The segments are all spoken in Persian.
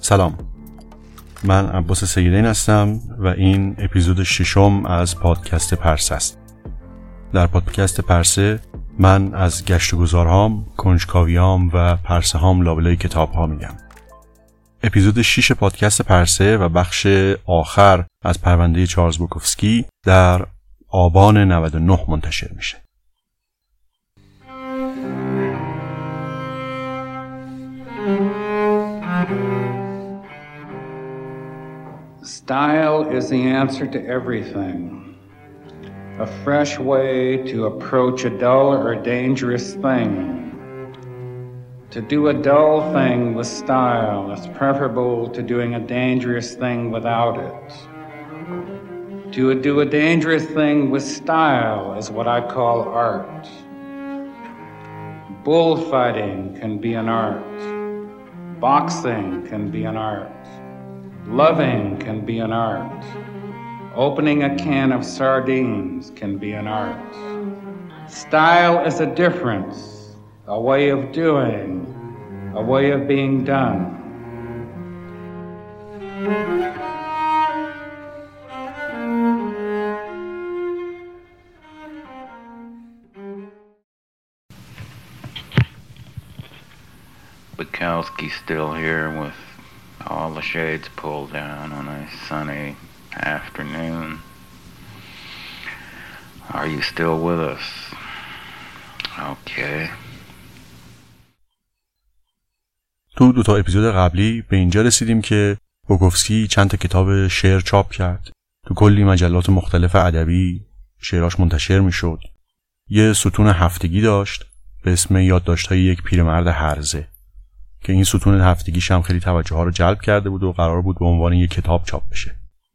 سلام، من عباس سیدین هستم و این اپیزود 6 از پادکست پرسه است. در پادکست پرسه من از گشت و گذارهام، کنجکاویام و پرسه هام لابلای کتاب ها میگم. اپیزود 6 پادکست پرسه و بخش آخر از پرونده چارلز بوکوفسکی در آبان 99 منتشر میشه. Style is the answer to everything. A fresh way to approach a dull or dangerous thing. To do a dull thing with style is preferable to doing a dangerous thing without it. To do a dangerous thing with style is what I call art. Bullfighting can be an art. Boxing can be an art. Loving can be an art. Opening a can of sardines can be an art. Style is a difference, a way of doing, a way of being done. Bukowski's still here with all the shades pulled down on a sunny afternoon. Are you still with us? Okay. تو 2 اپیزود قبلی به اینجا رسیدیم که بوکوفسکی چند تا کتاب شعر چاپ کرد. تو کلی مجلات مختلف ادبی شعراش منتشر میشد. یه ستون هفتگی داشت به اسم یادداشت‌های یک پیرمرد هرزه که این ستون هفتگیش هم خیلی توجه ها رو جلب کرده بود و قرار بود به عنوان یک کتاب چاپ بشه.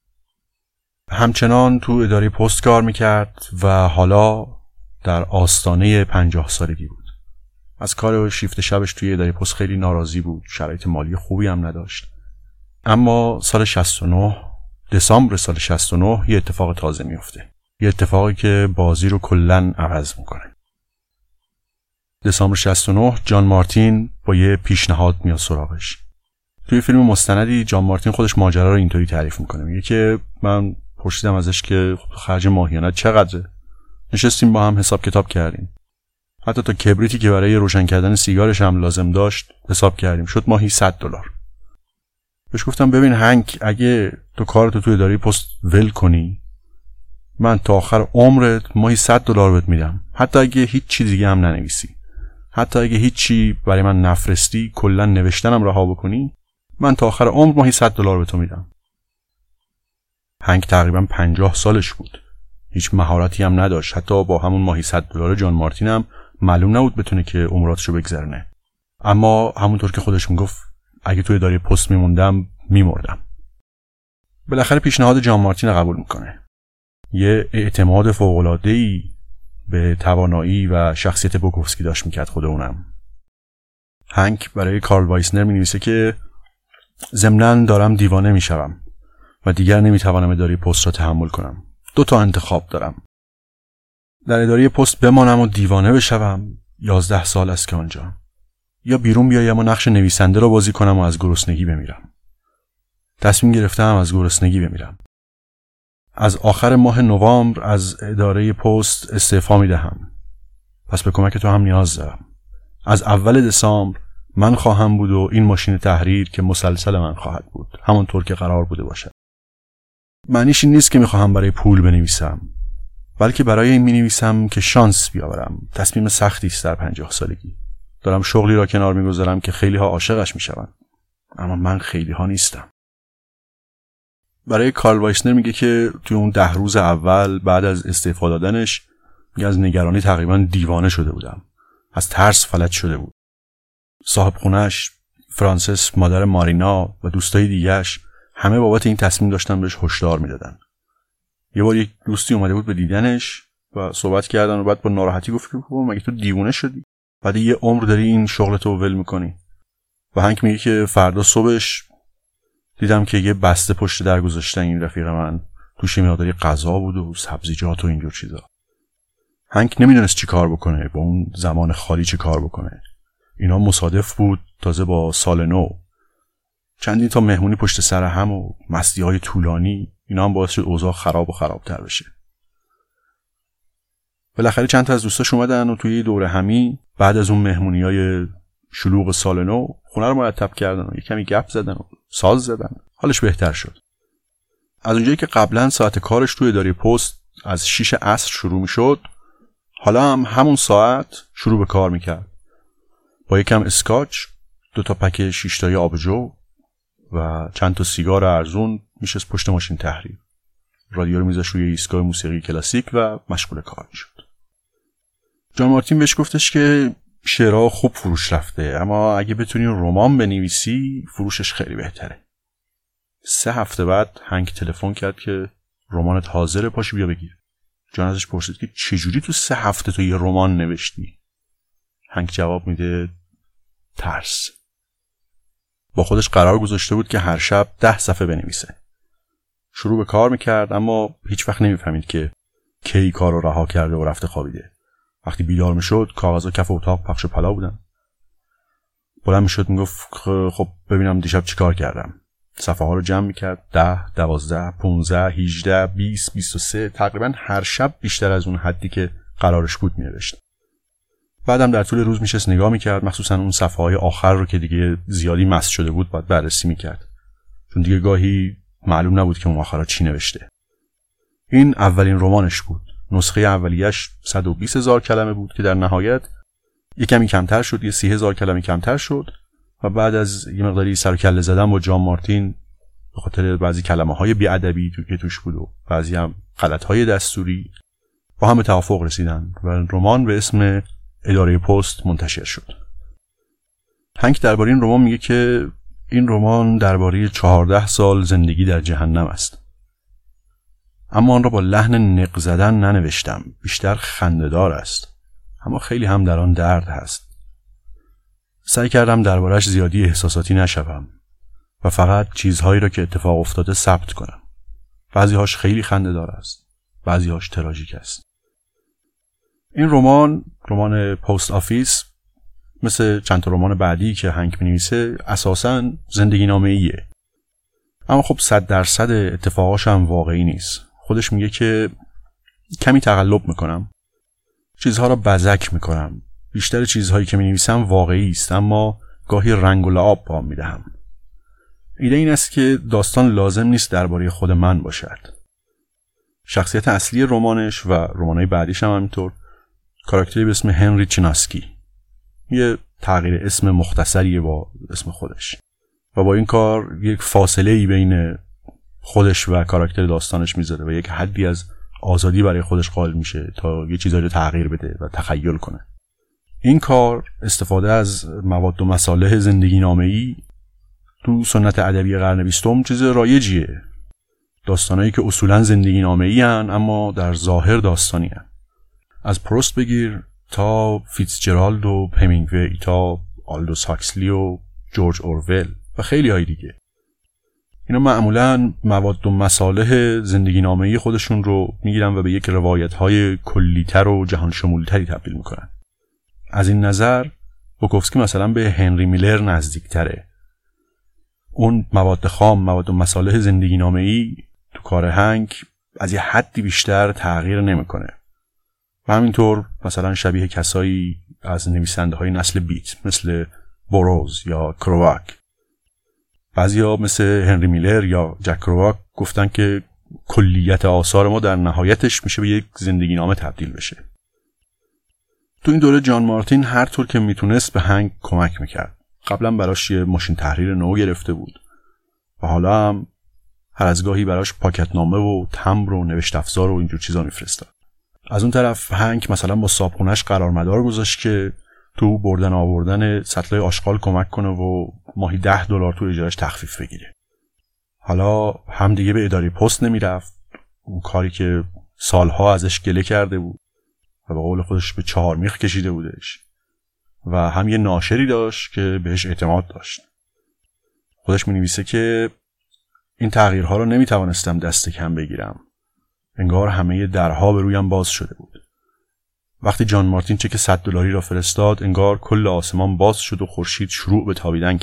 همچنان تو اداره پست کار میکرد و حالا در آستانه 50 سالگی بود. از کار شیفت شبش توی اداره پست خیلی ناراضی بود، شرایط مالی خوبی هم نداشت. اما سال 69 دسامبر سال 69 یه اتفاق تازه میفته. یه اتفاقی که بازی رو کلاً عوض میکنه. دسامبر 69 جان مارتین با یه پیشنهاد میاد سراغش. توی فیلم مستندی جان مارتین خودش ماجرا رو اینطوری تعریف میکنه. میگه که من پرسیدم ازش که خرج ماهیانه چقدره؟ نشستیم با هم حساب کتاب کردیم. حتی تا کبریتی که برای روشن کردن سیگارش هم لازم داشت حساب کردیم. شد ماهی $100. بهش گفتم ببین هنگ، اگه تو کارتو توی اداره پست ول کنی من تا آخر عمرت ماهی $100 بهت میدم. حتی اگه هیچ چیز دیگه هم ننویسی، حتی اگه هیچی برای من نفرستی، کلا نوشتنم رها بکنی، من تا آخر عمر ماهی $100 به تو میدم. هنگ تقریبا 50 سالش بود. هیچ مهارتی هم نداشت. حتی با همون ماهی $100 جان مارتین هم معلوم نبود بتونه که عمراتشو بگذرونه. اما همونطور که خودش میگفت اگه توی اداره پست میموندم میمردم. بالاخره پیشنهاد جان مارتین رو قبول میکنه. یه اعتماد فوق‌العاده‌ای به توانایی و شخصیت بوکوفسکی داشت میکرد خود اونم. هنگ برای کارل وایسنر مینویسه که ضمناً دارم دیوانه میشوم و دیگر نمیتوانم اداره پست را تحمل کنم. 2 انتخاب دارم. در اداره پست بمانم و دیوانه بشوم، 11 سال است که آنجا، یا بیرون بیایم و نقش نویسنده را بازی کنم و از گرسنگی بمیرم. تصمیم گرفتم از گرسنگی بمیرم. از آخر ماه نوامبر از اداره پست استعفا میدهم. پس به کمک تو هم نیاز دارم. از اول دسامبر من خواهم بود و این ماشین تحریر که مسلسل من خواهد بود، همونطور که قرار بوده باشد. معنیش این نیست که میخواهم برای پول بنویسم، بلکه برای این مینویسم که شانس بیاورم. تصمیم سختی است در 50 سالگی. دارم شغلی را کنار میگذارم که خیلی ها عاشقش میشوند، اما من خیلی ها نیستم. برای کارل وایسنر میگه که توی اون 10 روز اول بعد از استعفا دادنش میگه از نگرانی تقریبا دیوانه شده بودم. از ترس فلج شده بود. صاحب خونه‌اش، فرانسس مادر مارینا و دوستای دیگه‌اش همه بابت این تصمیم داشتن بهش هشدار میدادن. یه بار یک دوستی اومده بود به دیدنش و صحبت کردن و بعد با ناراحتی گفت که مگه تو دیوانه شدی؟ بعد یه عمر داری این شغلتو ول میکنی. و هنگ میگه که فردا صبحش دیدم که یه بسته پشت در گذاشتن این رفیق من، توش یه مقداری غذا بود و سبزیجات و اینجور چیزا. هنگ نمیدونست چی کار بکنه، با اون زمان خالی چی کار بکنه. اینا مصادف بود تازه با سال نو. چندین تا مهمونی پشت سر هم و مستی‌های طولانی، اینا هم باعث شد اوضاع خراب و خرابتر بشه. بالاخره چند تا از دوستاش اومدن و توی دوره همی بعد از اون مهمونی‌های شلوغ سال نو خونه رو مرتب کردن و یه کمی گپ زدن و ساز زدن. حالش بهتر شد. از اونجایی که قبلا ساعت کارش توی اداره پست از 6 عصر شروع میشد، حالا هم همون ساعت شروع به کار میکرد. با یکم اسکاچ، 2 تا پک 6 تایی آبجو و چند تا سیگار ارزون میشست پشت ماشین تحریر. رادیو رو میذاشت روی ایستگاه موسیقی کلاسیک و مشغول کار میشد. جان مارتین بهش گفتش که شعرها خوب فروش رفته، اما اگه بتونی رمان بنویسی فروشش خیلی بهتره. 3 هفته بعد هنگ تلفن کرد که رمانت حاضره، پاشو بیا بگیر. جان ازش پرسید که چجوری تو 3 هفته تو یه رمان نوشتی؟ هنگ جواب میده ترس. با خودش قرار گذاشته بود که هر شب 10 صفحه بنویسه. شروع به کار میکرد اما هیچ وقت نمیفهمید که کی کار رو رها کرده و رفته خوابیده. وقتی بیدار میشد کاغذها کف اتاق پخش و پلا بودن. بلند میشد میگفت خب ببینم دیشب چی کار کردم. صفحه ها رو جمع میکرد. 10، 12، 15، 18، 20، 23. تقریبا هر شب بیشتر از اون حدی که قرارش بود مینوشت. بعدم در طول روز میشست نگاه میکرد، مخصوصا اون صفحه های آخر رو که دیگه زیادی مست شده بود باید بررسی میکرد، چون دیگه گاهی معلوم نبود که اون آخرها چی نوشته. این اولین رمانش بود. نسخه اولیش 120,000 کلمه بود که در نهایت یک کمی کمتر شد، یه 30,000 کلمه کمتر شد و بعد از یه مقداری سر و کله زدن با جان مارتین به خاطر بعضی کلمه‌های بی‌ادبی که توش بود و بعضی هم غلط‌های دستوری با هم به توافق رسیدن و رمان به اسم اداره پست منتشر شد. هنگ درباره این رمان میگه که این رمان درباره 14 سال زندگی در جهنم است. اما آن را با لحن نق زدن ننوشتم، بیشتر خنده‌دار است، اما خیلی هم در آن درد هست. سعی کردم دربارش زیادی احساساتی نشوم و فقط چیزهایی را که اتفاق افتاده ثبت کنم. بعضی‌هاش خیلی خنده‌دار است، بعضی‌هاش تراژیک است. این رمان پست آفیس مثل چند تا رمان بعدی که هنگ می‌نویسه اساساً زندگی نامه‌ایه. اما خب 100% اتفاقاش هم واقعی نیست. خودش میگه که کمی تقلب میکنم، چیزها را بزک میکنم، بیشتر چیزهایی که مینویسم واقعی است اما گاهی رنگ و لعاب پا میدهم. ایده این است که داستان لازم نیست درباره خود من باشد. شخصیت اصلی رمانش و رمانهای بعدیش هم همینطور کاراکتری به اسم هنری چیناسکی، یه تغییر اسم مختصریه با اسم خودش و با این کار یک فاصله ای بین خودش و کاراکتر داستانش میذاره و یک حدی از آزادی برای خودش قائل میشه تا یه چیزایی رو تغییر بده و تخیل کنه. این کار استفاده از مواد و مصالح زندگی نامه‌ای تو سنت ادبی قرن 20 چیز رایجیه. داستانایی که اصولاً زندگی نامه‌ای هن اما در ظاهر داستانی هن. از پروست بگیر تا فیتزجرالد و همینگوی تا آلدوس هاکسلی و جورج اورول و خیلی های دیگه. اینا معمولاً مواد و مصالح زندگی نامه‌ای خودشون رو میگیرن و به یک روایت‌های کلی‌تر و جهان شمول‌تری تبدیل میکنن. از این نظر بوکوفسکی مثلا به هنری میلر نزدیک‌تره. اون مواد خام، مواد و مصالح زندگی نامه‌ای تو کار هنگ از یه حدی بیشتر تغییر نمیکنه. و همینطور مثلا شبیه کسایی از نویسنده‌های نسل بیت مثل بوروز یا کرواک. بعضیا مثل هنری میلر یا جک کرواک گفتن که کلیت آثار ما در نهایتش میشه به یک زندگی نامه تبدیل بشه. تو این دوره جان مارتین هر طور که میتونست به هنگ کمک میکرد. قبلا براش یه ماشین تحریر نو گرفته بود و حالا هم هر از گاهی براش پاکتنامه و تمبر و نوشت افزار و اینجور چیزا میفرستاد. از اون طرف هنگ مثلا با صابخونه‌اش قرارمدار گذاشت که تو بردن آوردن سطلای آشغال کمک کنه و ماهی $10 تو اجارش تخفیف بگیره. حالا هم دیگه به اداره پست نمیرفت، اون کاری که سالها ازش گله کرده بود و به قول خودش به 4 میخ کشیده بودش، و هم یه ناشری داشت که بهش اعتماد داشت. خودش می‌نویسه که این تغییرها رو نمیتوانستم دست کم بگیرم. انگار همه درها به رویم باز شده بود. وقتی جان مارتین چک $100 را فرستاد انگار کل آسمان باز شد و خورشید شروع به تابیدن کرد.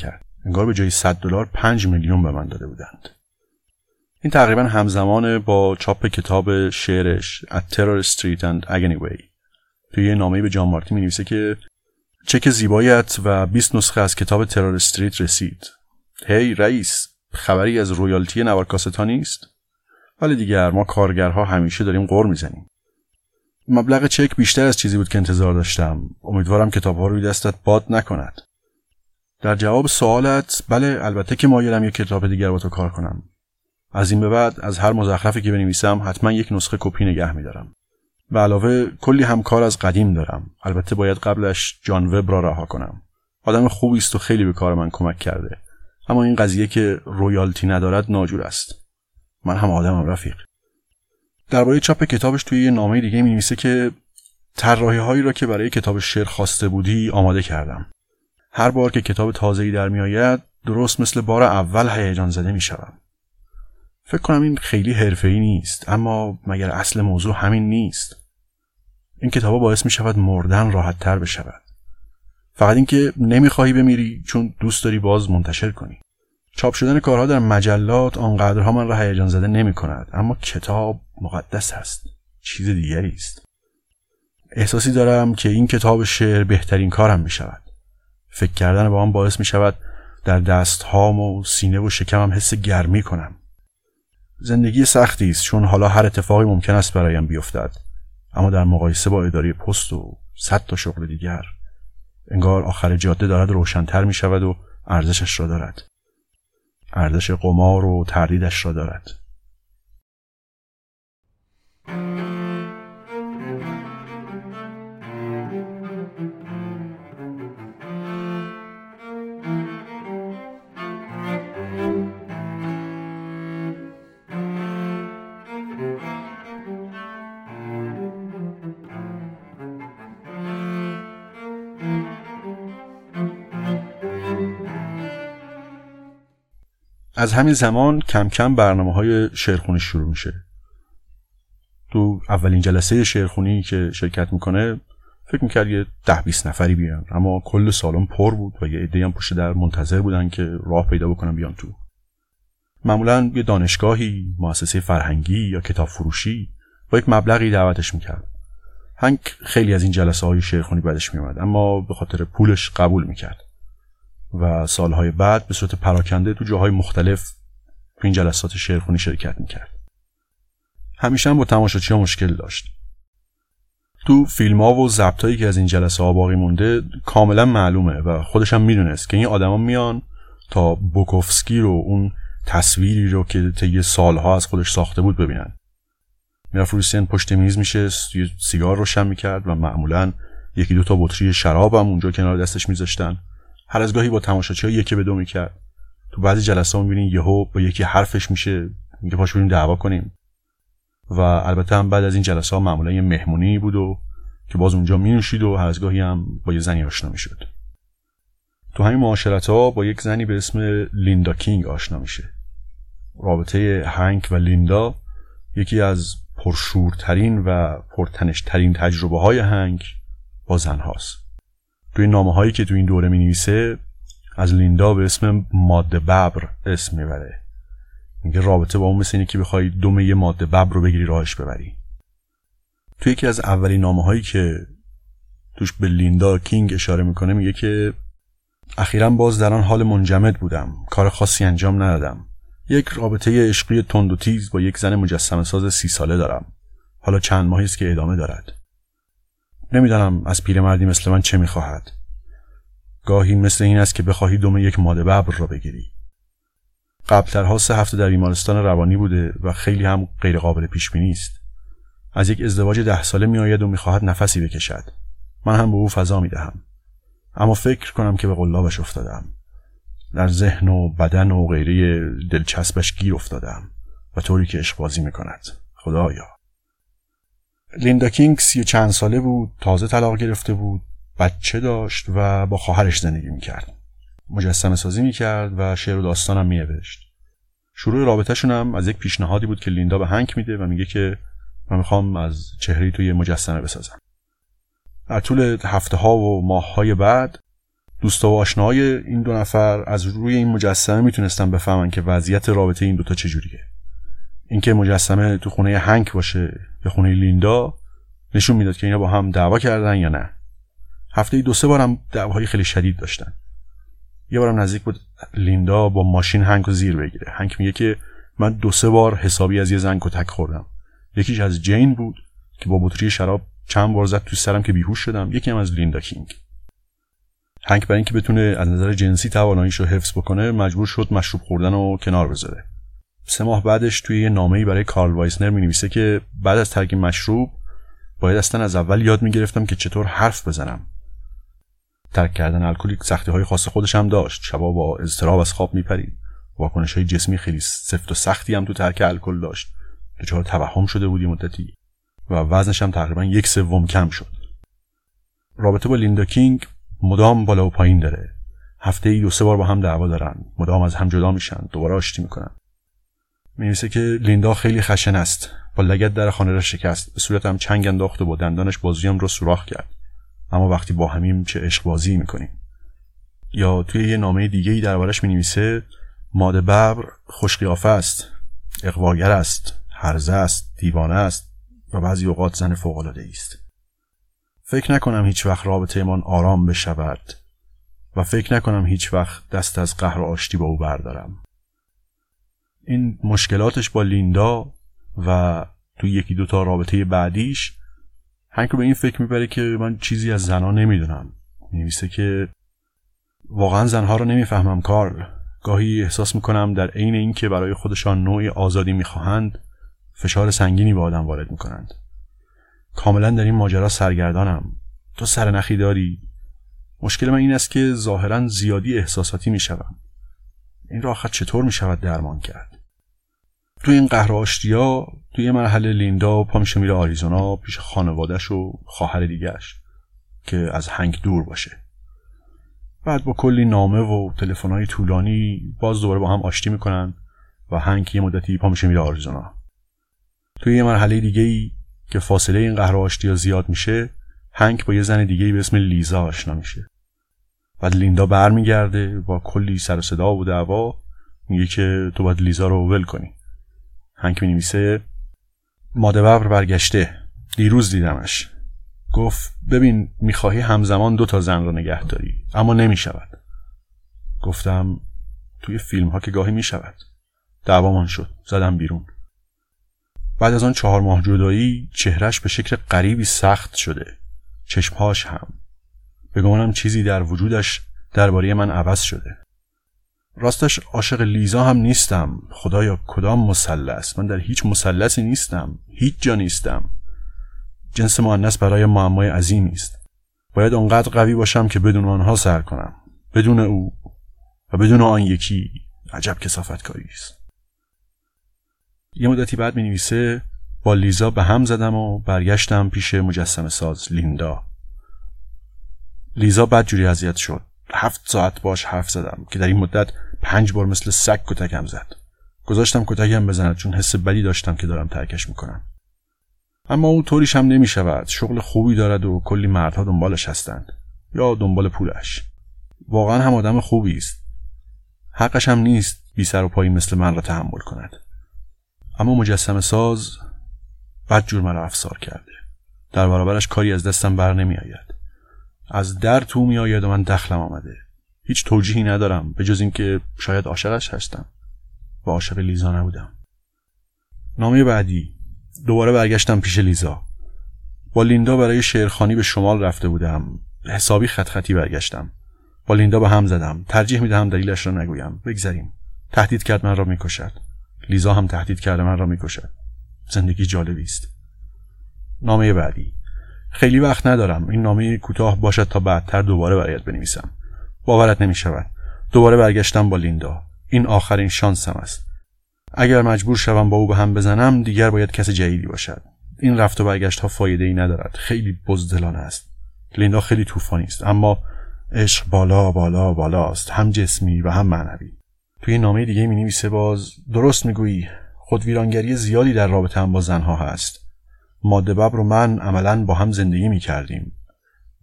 انگار به جای $100 $5 میلیون به من داده بودند. این تقریبا همزمان با چاپ کتاب شعرش At Terror Street and Agony Way. توی یه نامه‌ای به جان مارتین می‌نویسه که چک زیبایت و 20 نسخه از کتاب ترور استریت رسید. هی رئیس، خبری از رویالتی نوار کاست ها نیست؟ ولی دیگر ما کارگرها همیشه داریم غر میزنیم. مبلغ چک بیشتر از چیزی بود که انتظار داشتم. امیدوارم کتاب‌ها روی دستت باد نکند. در جواب سوالت، بله البته که مایلم یک کتاب دیگر با تو کار کنم. از این به بعد از هر مزخرفی که بنویسم حتما یک نسخه کپی نگه می‌دارم. به علاوه کلی همکار از قدیم دارم. البته باید قبلش جان وب را رها کنم. آدم خوبی است و خیلی به کار من کمک کرده. اما این قضیه که رویالتی ندارد ناجور است. من هم آدمم رفیق. درباره چاپ کتابش توی یه نامه دیگه می‌نویسه که طراحی‌هایی را که برای کتاب شعر خواسته بودی آماده کردم. هر بار که کتاب تازه‌ای در میآید درست مثل بار اول هیجان زده می‌شوم. فکر کنم این خیلی حرفه‌ای نیست، اما مگر اصل موضوع همین نیست؟ این کتابا باعث می‌شود مردن راحت‌تر بشود. فقط اینکه نمی‌خواهی بمیری چون دوست داری باز منتشر کنی. چاپ شدن کارها در مجلات آنقدرها من را هیجان زده نمی‌کند، اما کتاب مقدس است. چیز دیگری است. احساسی دارم که این کتاب شعر بهترین کارم می‌شود. فکر کردن به آن باعث می‌شود در دست‌هام و سینه و شکمم حس گرمی کنم. زندگی سختی است چون حالا هر اتفاقی ممکن است برایم بیفتد، اما در مقایسه با اداره پست و 100 تا شغل دیگر انگار آخر جاده دارد روشن‌تر می‌شود و ارزشش را دارد. ارزش قمار و تردیدش را دارد. از همین زمان کم کم برنامه‌های شعرخوانی شروع میشه. تو اولین جلسه شعرخوانی که شرکت میکنه فکر میکرد یه 10-20 نفری بیان، اما کل سالن پر بود و یه عده‌ای هم پشت در منتظر بودن که راه پیدا بکنن بیان تو. معمولاً یه دانشگاهی، مؤسسه فرهنگی یا کتاب فروشی با یک مبلغی دعوتش میکرد. هنگ خیلی از این جلسه‌های شعرخوانی بعدش میومد، اما به خاطر پولش قبول میکرد. و سالهای بعد به صورت پراکنده تو جاهای مختلف تو این جلسات شعرخوانی شرکت میکرد. همیشه هم با تماشاچی‌ها مشکل داشت. تو فیلم‌ها و ضبطایی که از این جلسه‌ها باقی مونده کاملا معلومه و خودش هم میدونست که این آدما میان تا بوکوفسکی رو، اون تصویری رو که طی سالها از خودش ساخته بود ببینن. میرفت روی سن پشت میز میشست، یه سیگار روشن میکرد و معمولا 1-2 تا بطری شراب هم اونجا کنار دستش میذاشتن. هر از گاهی با تماشاچی‌ها 1-2 میکرد. تو بعضی جلسه‌ها می‌بینین یهو با یکی حرفش میشه، میگه پاش بریم دعوا کنیم. و البته هم بعد از این جلسه‌ها معمولا یه مهمونی بود و که باز اونجا مینوشید و هر از گاهی هم با یه زنی آشنا میشد. تو همین معاشرت‌ها با یک زنی به اسم لیندا کینگ آشنا میشه. رابطه هنک و لیندا یکی از پرشورترین و پرتنش‌ترین تجربه‌های هنک با زن‌هاست. توی نامه‌هایی که تو این دوره می‌نویسه از لیندا به اسم ماده ببر اسم میبره. میگه رابطه با اون مثل اینه که بخوای دم یه ماده ببر رو بگیری راهش ببری. توی یکی از اولین نامه‌هایی که توش به لیندا کینگ اشاره میکنه میگه که اخیراً باز در آن حال منجمد بودم، کار خاصی انجام ندادم. یک رابطه عشقی تند و تیز با یک زن مجسمه ساز 30 ساله دارم. حالا چند ماهی است که ادامه دارد. نمیدانم از پیرمردی مثل من چه میخواهد. گاهی مثل این است که بخواهی دم یک ماده ببر را بگیری. قبلترها 3 هفته در بیمارستان روانی بوده و خیلی هم غیر قابل پیش بینی است. از یک ازدواج 10 ساله میآید و میخواهد نفسی بکشد. من هم به او فضا میدهم. اما فکر کنم که به قلابش افتادم. در ذهن و بدن و غیره دلچسبش گیر افتادم و طوری که عشق بازی میکند. خدایا. لیندا کینگ 30 چند ساله بود، تازه طلاق گرفته بود، بچه داشت و با خواهرش زندگی میکرد. مجسمه سازی میکرد و شعر و داستانم مینوشت. شروع رابطه‌شون هم از یک پیشنهادی بود که لیندا به هنک میده و میگه که من میخوام از چهره تو یه مجسمه بسازم. در طول هفته‌ها و ماه‌های بعد دوستا و آشناهای این دو نفر از روی این مجسمه میتونستن بفهمن که وضعیت رابطه این دوتا چجوریه. اینکه مجسمه تو خونه هنک باشه یا خونه لیندا نشون میداد که اینا با هم دعوا کردن یا نه. هفته‌ای 2-3 بارم دعواهای خیلی شدید داشتن. یه بارم نزدیک بود لیندا با ماشین هنکو زیر بگیره. هنک میگه که من 2-3 بار حسابی از یه زن کتک خوردم. یکیش از جین بود که با بطری شراب چند بار زد تو سرم که بیهوش شدم. یکی هم از لیندا کینگ. هنک برای اینکه بتونه از نظر جنسی تواناییشو حفظ بکنه مجبور شد مشروب خوردن رو کنار بذاره. 3 ماه بعدش توی یه نامه‌ای برای کارل وایسنر می‌نویسه که بعد از ترک مشروب باید اصلا از اول یاد می‌گرفتم که چطور حرف بزنم. ترک کردن الکل سختی‌های خاص خودش هم داشت. شبا با اضطراب از خواب میپرید. واکنش‌های جسمی خیلی سفت و سختی هم تو ترک الکل داشت. دچار توهم شده بود مدتی و وزنش هم تقریبا 1/3 کم شد. رابطه با لیندا کینگ مدام بالا و پایین داره. هفته‌ای 2-3 بار با هم دعوا دارن. مدام از هم جدا میشن، دوباره آشتی میکنن. می‌نویسه که لیندا خیلی خشن است. با لگد در خانه را شکست. به صورتم چنگ انداخت و با دندانش بازویم را سوراخ کرد. اما وقتی با همیم چه عشق بازی میکنیم. یا توی یه نامه دیگه‌ای دربارش می‌نویسه ماده ببر خوش قیافه است، اغواگر است، هرزه است، دیوانه است و بعضی اوقات زن فوق‌العاده‌ای است. فکر نکنم هیچ وقت رابطه‌مان آرام بشود و فکر نکنم هیچ وقت دست از قهر و آشتی با او بردارم. این مشکلاتش با لیندا و توی 1-2 تا رابطه بعدیش هنگ رو به این فکر میبره که من چیزی از زنها نمیدونم. می‌نویسه که واقعا زنها رو نمیفهمم کارل. گاهی احساس میکنم در عین این که برای خودشان نوعی آزادی میخواهند فشار سنگینی به آدم وارد میکنند. کاملا در این ماجرا سرگردانم. تو سرنخی داری؟ مشکل من این است که ظاهرا زیادی احساساتی میشوم. این را آخر چطور میشود درمان کرد؟ توی این قهر و آشتیا توی مرحله لیندا پا میشه میره آریزونا پیش خانواده‌اش و خواهر دیگه‌اش که از هنگ دور باشه. بعد با کلی نامه و تلفن‌های طولانی باز دوباره با هم آشتی میکنن و هنگ یه مدتی پا میشه میره آریزونا. توی یه مرحله دیگه‌ای که فاصله این قهر و آشتیا زیاد میشه، هنگ با یه زن دیگه‌ای به اسم لیزا آشنا میشه. بعد لیندا برمیگرده با کلی سر و صدا و دعوا میگه که تو باید لیزا رو ول کنی. هنگ می‌نویسه ماده ببر برگشته. دیروز دیدمش. گفت ببین میخواهی همزمان 2 تا زن رو نگه داری اما نمیشود. گفتم توی فیلم ها که گاهی میشود. دعوامان شد. زدم بیرون. بعد از آن 4 ماه جدایی چهرش به شکل غریبی سخت شده. چشمهاش هم. بگمانم چیزی در وجودش درباره من عوض شده. راستش عاشق لیزا هم نیستم. خدایا کدام مثلث؟ من در هیچ مثلثی نیستم. هیچ جا نیستم. جنس مؤنث برای معمای عظیمی است. باید اونقدر قوی باشم که بدون آنها سر کنم. بدون او و بدون آن یکی. عجب کثافتکاری است. یه مدتی بعد می‌نویسه با لیزا به هم زدم و برگشتم پیش مجسمه ساز لیندا. لیزا بدجوری اذیت شد. 7 ساعت باش حرف زدم که در این مدت 5 بار مثل سگ کتکم زد. گذاشتم کتکم بزند چون حس بدی داشتم که دارم ترکش میکنم. اما او طوریش هم نمیشود. شغل خوبی دارد و کلی مردها دنبالش هستند یا دنبال پولش. واقعا هم آدم خوبی است. حقش هم نیست بی سر و پایی مثل من را تحمل کند. اما مجسمه ساز بدجور مرا افسار کرده. در برابرش کاری از دستم بر نمی آید. از در تو می آید و من دخلم آمده. هیچ توجیهی ندارم به جز این که شاید عاشقش هستم و عاشق لیزا نبودم. نامه بعدی. دوباره برگشتم پیش لیزا. با لیندا برای شعرخوانی به شمال رفته بودم. حسابی خط خطی برگشتم. با لیندا به هم زدم. ترجیح می دهم دلیلش را نگویم. بگذریم. تهدید کرد من را می کشد. لیزا هم تهدید کرده من را می کشد. زندگی جالبی است. نامه بعدی. خیلی وقت ندارم. این نامه کوتاه باشد تا بعدتر دوباره برایت بنویسم. باورت نمی شود. دوباره برگشتم با لیندا. این آخرین شانسم است. اگر مجبور شوم با او به هم بزنم دیگر باید کس جدیدی باشد. این رفت و برگشت ها فایده ای ندارد. خیلی بزدلانه است. لیندا خیلی طوفانی است اما عشق بالا بالا بالا است. هم جسمی و هم معنوی. توی نامه دیگه می نویسه باز درست میگویی. خودویرانگری زیادی در رابطه هم با زنها هست. ماده ببر و من عملاً با هم زندگی می کردیم.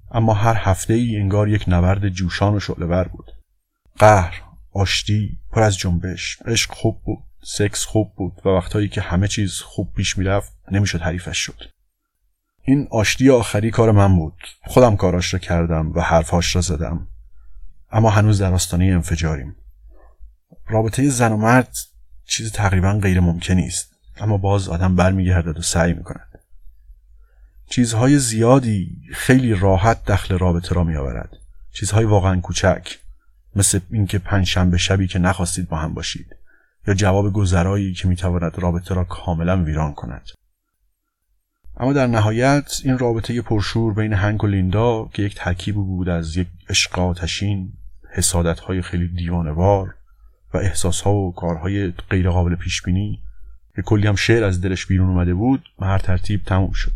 اما هر هفته ای انگار یک نبرد جوشان و شعله‌ور بود. قهر، آشتی، پر از جنبش، عشق خوب بود، سکس خوب بود و وقتایی که همه چیز خوب پیش میرفت نمیشد حریفش شد. این آشتی آخری کار من بود. خودم کاراش را کردم و حرفاش را زدم. اما هنوز در آستانه انفجاریم. رابطه زن و مرد چیز تقریبا غیر ممکنی است، اما باز آدم برمیگردد و سعی میکند. چیزهای زیادی خیلی راحت دخل رابطه را میآورد. چیزهای واقعا کوچک، مثل اینکه پنجشنبه شبی که نخواستید با هم باشید، یا جواب گذرایی که میتواند رابطه را کاملا ویران کند. اما در نهایت این رابطه پرشور بین هنگ و لیندا که یک ترکیب بود از یک عشق آتشین، حسادت‌های خیلی دیوانه‌وار و احساس‌ها و کارهای غیر قابل پیش بینی که کلی هم شعر از دلش بیرون اومده بود، به هر ترتیب تموم شد.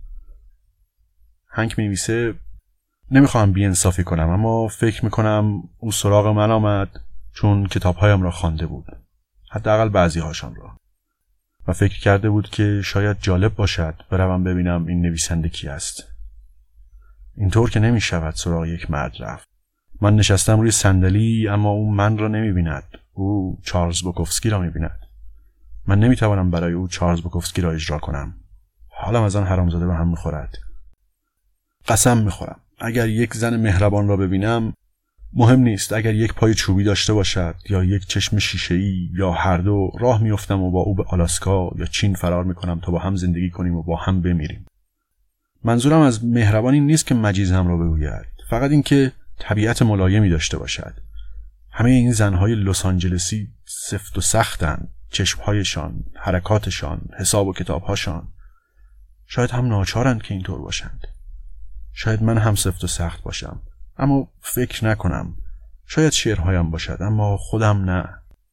هنگ می‌نویسه: نمیخوام بی‌انصافی کنم، اما فکر میکنم او سراغ من آمد چون کتابهایم را خوانده بود، حداقل بعضی هاشان را، و فکر کرده بود که شاید جالب باشد بروم ببینم این نویسنده کی است. اینطور که نمیشود سراغ یک مرد رفت. من نشستم روی صندلی، اما او من را نمیبیند. او چارلز بوکوفسکی را میبیند. من نمیتوانم برای او چارلز بوکوفسکی را اجرا کنم. حالم از آن حرامزاده به هم میخورد. قسم میخورم اگر یک زن مهربان را ببینم، مهم نیست اگر یک پای چوبی داشته باشد یا یک چشم شیشه‌ای یا هر دو، راه میافتم و با او به آلاسکا یا چین فرار میکنم تا با هم زندگی کنیم و با هم بمیریم. منظورم از مهربان این نیست که مجیزم را بگوید، فقط این که طبیعت ملایمی داشته باشد. همه این زنهای لس آنجلسی سفت و سختند، چشمهایشان، حرکاتشان، حساب و کتابهاشان. شاید هم ناچارند که اینطور باشند. شاید من هم سفت و سخت باشم، اما فکر نکنم. شاید شعرهایم باشد، اما خودم نه.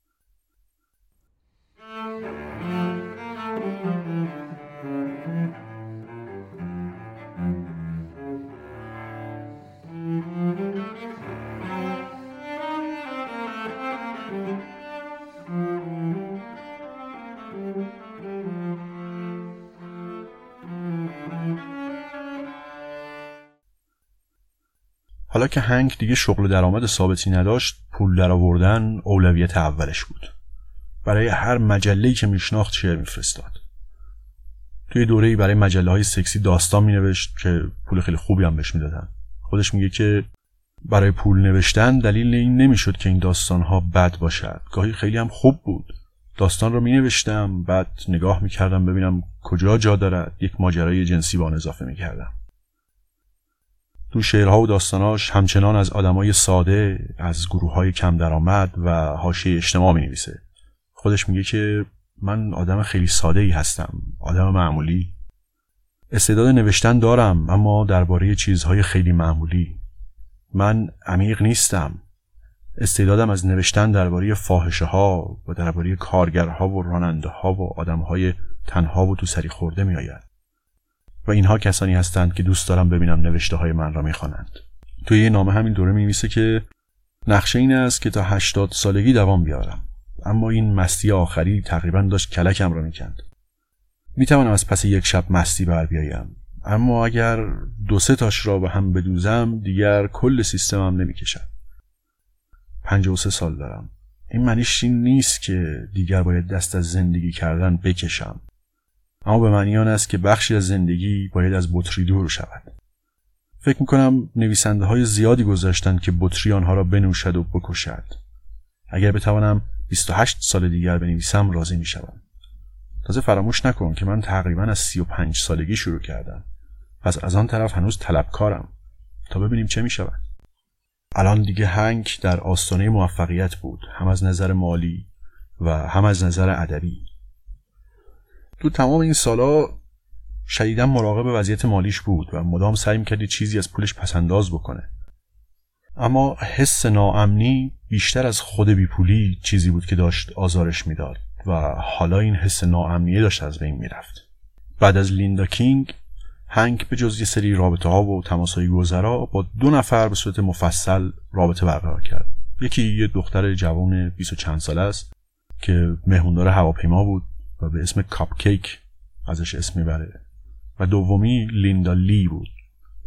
حالا که هنگ دیگه شغل و درآمد ثابتی نداشت، پول درآوردن اولویت اولش بود. برای هر مجله‌ای که میشناخت شعر میفرستاد. توی دوره‌ای برای مجله‌های سکسی داستان مینوشت که پول خیلی خوبی هم بهش میدادن. خودش میگه که برای پول نوشتن دلیل این نمیشد که این داستان‌ها بد باشد. گاهی خیلی هم خوب بود. داستان رو مینوشتم، بعد نگاه میکردم ببینم کجا جا دارد یک ماجرای جنسی با آن اضافه میکردم. تو شعرها و داستاناش همچنان از آدمای ساده، از گروه‌های کم درآمد و حاشیه اجتماع می‌نویسه. خودش میگه که من آدم خیلی ساده‌ای هستم، آدم معمولی. استعداد نوشتن دارم، اما درباره چیزهای خیلی معمولی. من عمیق نیستم. استعدادم از نوشتن درباره فاحشه‌ها و درباره کارگرها و راننده‌ها و آدم‌های تنها و تو سری خورده می‌آید. و اینها کسانی هستند که دوست دارم ببینم نوشته های من را میخوانند. توی یه نامه همین دوره می‌نویسه که نقشه این است که تا 80 سالگی دوام بیارم، اما این مستی آخری تقریبا داشت کلکم را میکند. میتوانم از پس یک شب مستی بر بیایم، اما اگر 2-3 تاش را به هم بدوزم دیگر کل سیستمم نمیکشد. 53 سال دارم. این معنیش این نیست که دیگر باید دست از زندگی کردن بکشم، اما به معنی آن است که بخشی از زندگی باید از بطری دور شود. فکر میکنم نویسنده های زیادی گذاشتند که بطری آنها را بنوشد و بکشد. اگر بتوانم 28 سال دیگر بنویسم راضی میشوم. تازه فراموش نکن که من تقریبا از 35 سالگی شروع کردم. پس از آن طرف هنوز طلبکارم تا ببینیم چه میشود. الان دیگه هنگ در آستانه موفقیت بود، هم از نظر مالی و هم از نظر ادبی. تو تمام این سالا شدیداً مراقب وضعیت مالیش بود و مدام سعی می‌کرد چیزی از پولش پسنداز بکنه. اما حس ناامنی بیشتر از خود بیپولی چیزی بود که داشت آزارش میداد و حالا این حس ناامنیه داشت از بین میرفت. بعد از لیندا کینگ، هنگ به جز یه سری رابطه‌ها و تماس‌های گذرا با 2 نفر به صورت مفصل رابطه برقرار کرد. یکی یه دختر جوان 20 و چند ساله است که مهموندار هواپیما بود و به اسم کاپکیک ازش اسم میبره، و دومی لیندا لی بود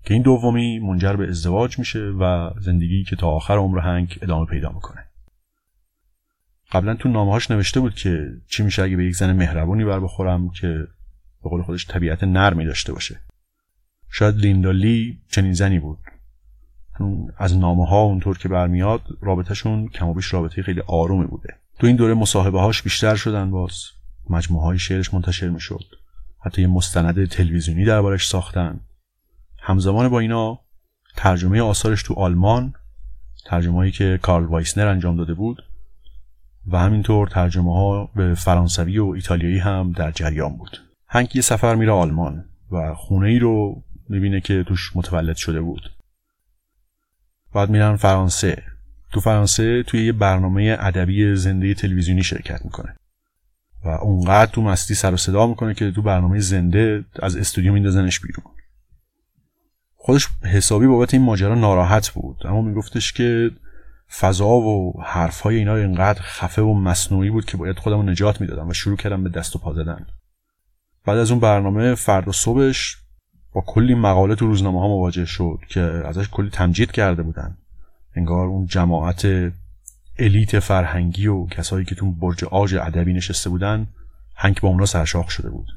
که این دومی منجر به ازدواج میشه و زندگی که تا آخر عمر هنگ ادامه پیدا میکنه. قبلا تو نامه‌هاش نوشته بود که چی میشه اگه به یک زن مهربونی بر بخورم که به قول خودش طبیعت نرمی داشته باشه. شاید لیندا لی چنین زنی بود. از نامه‌ها اونطور که برمیاد رابطه‌شون کم و بیش رابطه خیلی آرومی بوده. تو این دوره مصاحبه‌هاش بیشتر شدن، باز مجموعه‌های شعرش منتشر میشد. حتی یه مستند تلویزیونی دربارش ساختن. همزمان با اینا ترجمه آثارش تو آلمان، ترجمه‌ای که کارل وایسنر انجام داده بود، و همینطور ترجمه‌ها به فرانسوی و ایتالیایی هم در جریان بود. هنگ یه سفر میره آلمان و خونه‌ای رو میبینه که توش متولد شده بود. بعد میرن فرانسه. تو فرانسه توی یه برنامه ادبی زنده تلویزیونی شرکت میکنه و اونقدر تو مستی سر و صدا میکنه که تو برنامه زنده از استودیو میندازنش بیرون. خودش حسابی بابت این ماجرا ناراحت بود، اما میگفتش که فضا و حرفای اینا اینقدر خفه و مصنوعی بود که باید خودمو نجات میدادم و شروع کردم به دست و پا زدن. بعد از اون برنامه فردا صبحش با کلی مقاله تو روزنامه ها مواجه شد که ازش کلی تمجید کرده بودن. انگار اون جماعت الیت فرهنگی و کسایی که تو برج عاج ادبی نشسته بودن، هنگ با اونا سرشاخ شده بود.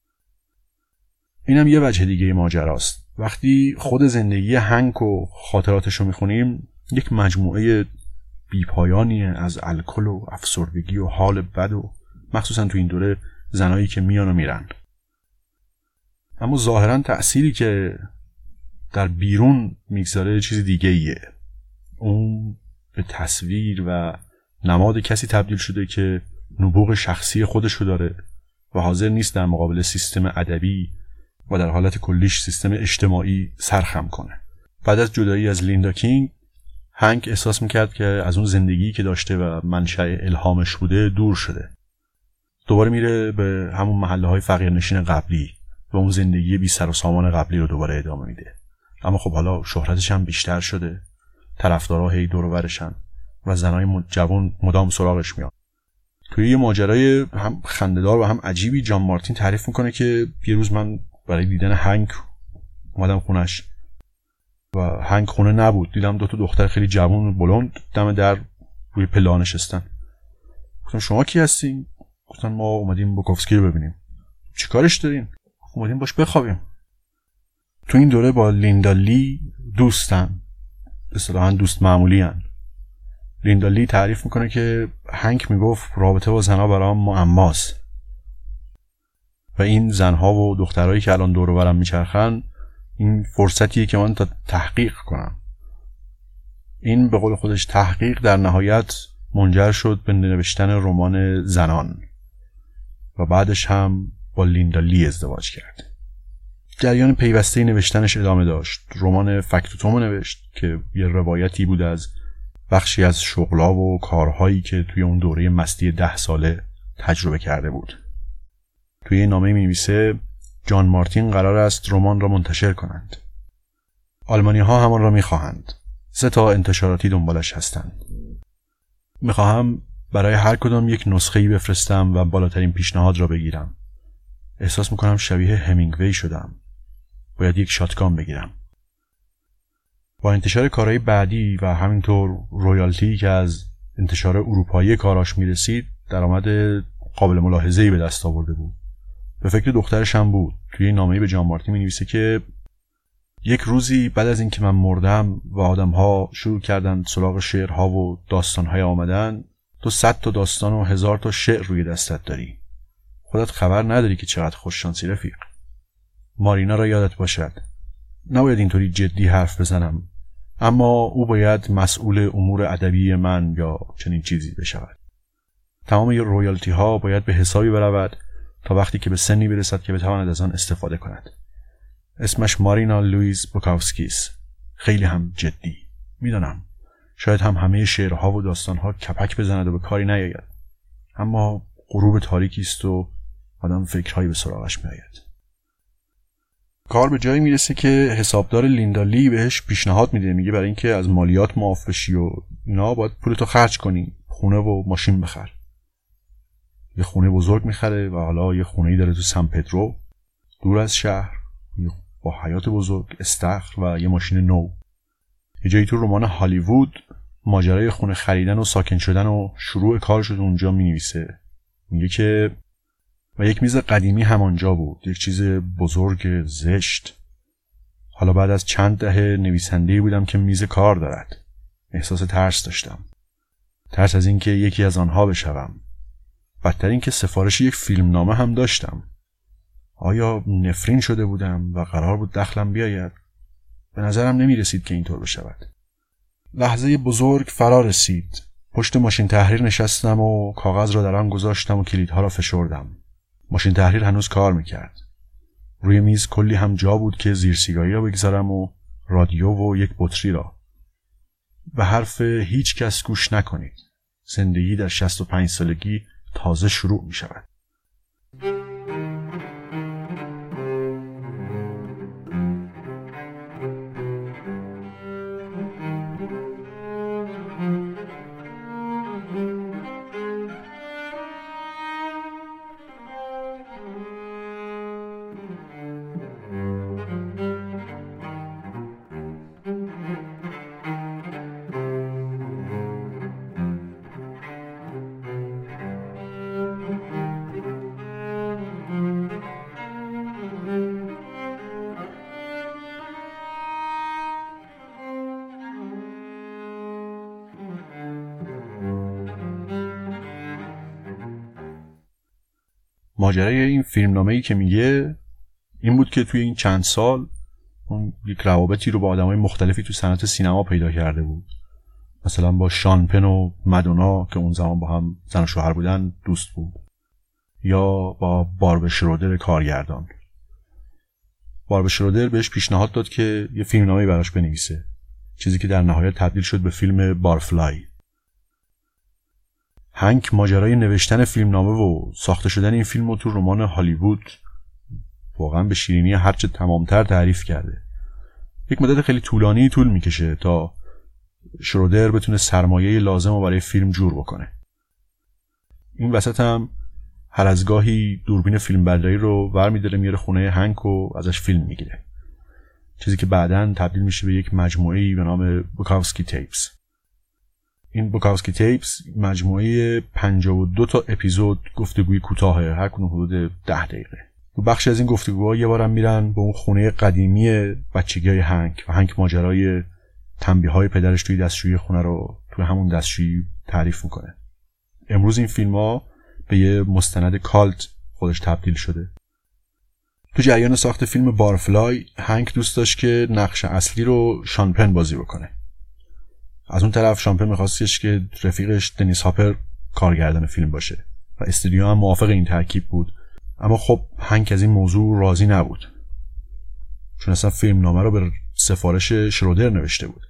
اینم یه وجه دیگه ماجراست. وقتی خود زندگی هنگ و خاطراتشو میخونیم، یک مجموعه بیپایانیه از الکل و افسردگی و حال بد و مخصوصا تو این دوره زنایی که میان و میرن. اما ظاهرا تأثیری که در بیرون میگذاره چیز دیگه ایه. اون به تصویر و نماد کسی تبدیل شده که نبوغ شخصی خودشو داره و حاضر نیست در مقابل سیستم ادبی و در حالت کلیش سیستم اجتماعی سرخم کنه. بعد از جدایی از لیندا کینگ، هنگ احساس میکرد که از اون زندگی که داشته و منشأ الهامش بوده دور شده. دوباره میره به همون محله‌های فقیرنشین قبلی و اون زندگی بی سر و سامان قبلی رو دوباره ادامه میده. اما خب حالا شهرتش هم بیشتر شده، طرفدارا هی دور و برشن و زنای جوان مدام سراغش میاد. توی یه ماجرای هم خنده‌دار و هم عجیبی جان مارتین تعریف میکنه که یه روز من برای دیدن هنگ اومدم خونش و هنگ خونه نبود. دیدم دو تا دختر خیلی جوان و بلند دم در روی پله نشستن. گفتم شما کی هستین؟ گفتن ما اومدیم بوکوفسکی رو ببینیم. چیکارش دارین؟ اومدیم باش بخوابیم. تو این دوره با لیندا لی دوستن، اصطلاحاً دوست معمولی هن. لیندا لی تعریف میکنه که هنگ میگفت رابطه با زنها برام معماست و این زنها و دخترایی که الان دور و برم میچرخن این فرصتیه که من تا تحقیق کنم. این به قول خودش تحقیق در نهایت منجر شد به نوشتن رمان زنان و بعدش هم با لیندا لی ازدواج کرد. جریان پیوسته نوشتنش ادامه داشت. رمان فکتوتوم نوشت که یه روایتی بود از بخشی از شغلا و کارهایی که توی اون دوره مستی 10 ساله تجربه کرده بود. توی این نامه می‌نویسه جان مارتین قرار است رمان را منتشر کنند. آلمانی‌ها همان را می‌خواهند. 3 تا انتشاراتی دنبالش هستند. می‌خواهم برای هر کدام یک نسخه‌ای بفرستم و بالاترین پیشنهاد را بگیرم. احساس می‌کنم شبیه همینگوی شدم. باید یک شاتگان بگیرم. با انتشار کارهای بعدی و همینطور رویالتی که از انتشار اروپایی کاراش میرسید، درآمد قابل ملاحظه‌ای به دست آورده بود. به فکر دخترش هم بود. توی نامه‌ای به جان مارتین می‌نویسه که یک روزی بعد از اینکه من مردم و آدم‌ها شروع کردن سراغ شعرها و داستان‌های آمدن، تو 100 تا داستان و 1000 تا شعر روی دستت داری. خودت خبر نداری که چقدر خوششانسی رفیق. مارینا را یادت باشد. نباید اینطوری جدی حرف بزنم، اما او باید مسئول امور ادبی من یا چنین چیزی بشود. تمام رویالتی ها باید به حسابی برود تا وقتی که به سنی برسد که بتواند از آن استفاده کند. اسمش مارینا لویز بوکوفسکیست. خیلی هم جدی. میدانم شاید هم همه شعرها و داستانها کپک بزند و به کاری نیاید، اما غروب تاریکی است و آدم فکرهایی به سراغش میآید. کار به جایی میرسه که حسابدار لیندا لی بهش پیشنهاد میده، میگه برای اینکه از مالیات معاف بشی و اینا باید پولتو خرج کنی، خونه و ماشین بخر. یه خونه بزرگ میخره و حالا یه خونه‌ای داره تو سن پدرو دور از شهر، با حیات بزرگ، استخر و یه ماشین نو. یه جایی تو رمان هالیوود ماجرای خونه خریدن و ساکن شدن و شروع کارش رو اونجا می‌نویسه. میگه که و یک میز قدیمی همانجا بود، یک چیز بزرگ زشت. حالا بعد از چند دهه نویسنده‌ای بودم که میز کار دارد. احساس ترس داشتم. ترس از اینکه یکی از آنها بشوم. بدتر اینکه سفارش یک فیلمنامه هم داشتم. آیا نفرین شده بودم و قرار بود دخلم بیاید؟ به نظرم نمی رسید که اینطور بشود. لحظه بزرگ فرا رسید. پشت ماشین تحریر نشستم و کاغذ را در آن گذاشتم و کلیدها را فشردم. ماشین تحریر هنوز کار میکرد. روی میز کلی هم جا بود که زیر سیگاری را بگذارم و رادیو و یک بطری را. به حرف هیچ کس گوش نکنید. زندگی در 65 سالگی تازه شروع می شود. ماجرای این فیلمنامه‌ای که میگه این بود که توی این چند سال اون یک روابطی رو با آدمای مختلفی تو صنعت سینما پیدا کرده بود. مثلا با شان پن و مدونا که اون زمان با هم زن و شوهر بودن دوست بود، یا با باربر شرودر کارگردان. باربر شرودر بهش پیشنهاد داد که یه فیلمنامه‌ای براش بنویسه، چیزی که در نهایت تبدیل شد به فیلم بارفلای. هنگ ماجرای نوشتن فیلمنامه و ساخته شدن این فیلم رو تو رمان هالیوود واقعا به شیرینی هرچه تمامتر تعریف کرده. یک مدت خیلی طولانی طول میکشه تا شرودر بتونه سرمایه لازم رو برای فیلم جور بکنه. این وسط هم هر از گاهی دوربین فیلمبرداری رو برمی‌داره میاره خونه هنگ و ازش فیلم میگیره، چیزی که بعداً تبدیل میشه به یک مجموعه‌ای به نام بوکاوسکی تیپس. این بوکاوسکی تیپس مجموعه 52 تا اپیزود گفتگوی کوتاه، هر کدوم حدود 10 دقیقه. تو بخشی از این گفتگوها یه بارم میرن به اون خونه قدیمی بچگی هنگ و هنگ ماجرای تنبیه‌های پدرش توی دستشویی خونه رو توی همون دستشویی تعریف میکنه. امروز این فیلم‌ها به یه مستند کالت خودش تبدیل شده. تو جریان ساخت فیلم بارفلای هنگ دوست داشت که نقش اصلی رو شان پن بازی بکنه. از اون طرف شان پن می‌خواستش که رفیقش دنیس هاپر کارگردان فیلم باشه و استودیو هم موافق این ترکیب بود، اما خب هنگ از این موضوع راضی نبود، چون اصلا فیلمنامه رو به سفارش شرودر نوشته بود.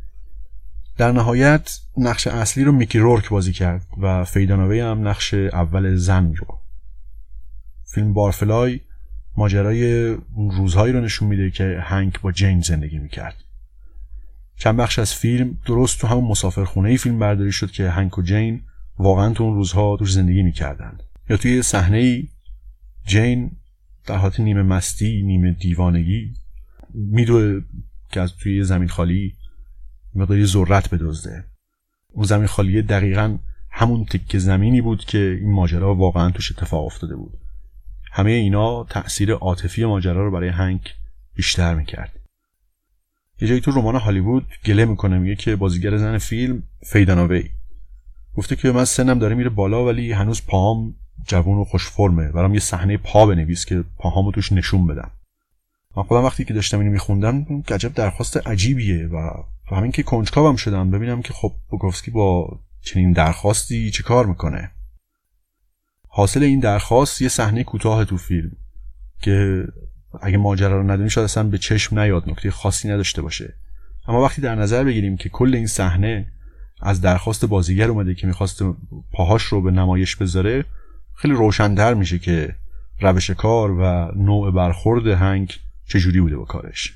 در نهایت نقش اصلی رو میکی رورک بازی کرد و فیدانوی هم نقش اول زن رو. فیلم بارفلای ماجرای روزهایی رو نشون میده که هنگ با جین زندگی میکرد. چند بخش از فیلم درست تو همون مسافرخونه‌ای فیلم برداری شد که هنگ و جین واقعا تو اون روزها توش زندگی میکردن. یا توی صحنه‌ای جین در حالت نیمه مستی نیمه دیوانگی میدوه که از توی زمین خالی مقداری ذرت بدزده. اون زمین خالی دقیقاً همون تکه زمینی بود که این ماجرا واقعا توش اتفاق افتاده بود. همه اینا تأثیر عاطفی ماجرا رو برای هنگ بیشتر میکرد. یه جایی تو رمان هالیوود گله میکنه، میگه که بازیگر زن فیلم فیدانوی گفته که من سنم داره میره بالا ولی هنوز پاهام جوون و خوش فرمه، برام یه صحنه پا بنویس که پاهامو توش نشون بدم. من خودم وقتی که داشتم اینو میخوندم عجب درخواست عجیبیه و همین که کنجکاوم شدم ببینم که خب بوکوفسکی با چنین درخواستی چه کار میکنه. حاصل این درخواست یه صحنه کوتاه تو فیلم که اگه ماجرا رو ندونی شاید اصلا به چشم نیاد، نکته خاصی نداشته باشه، اما وقتی در نظر بگیریم که کل این صحنه از درخواست بازیگر اومده که میخواست پاهاش رو به نمایش بذاره، خیلی روشن‌تر میشه که روش کار و نوع برخورد هنگ چجوری بوده با کارش.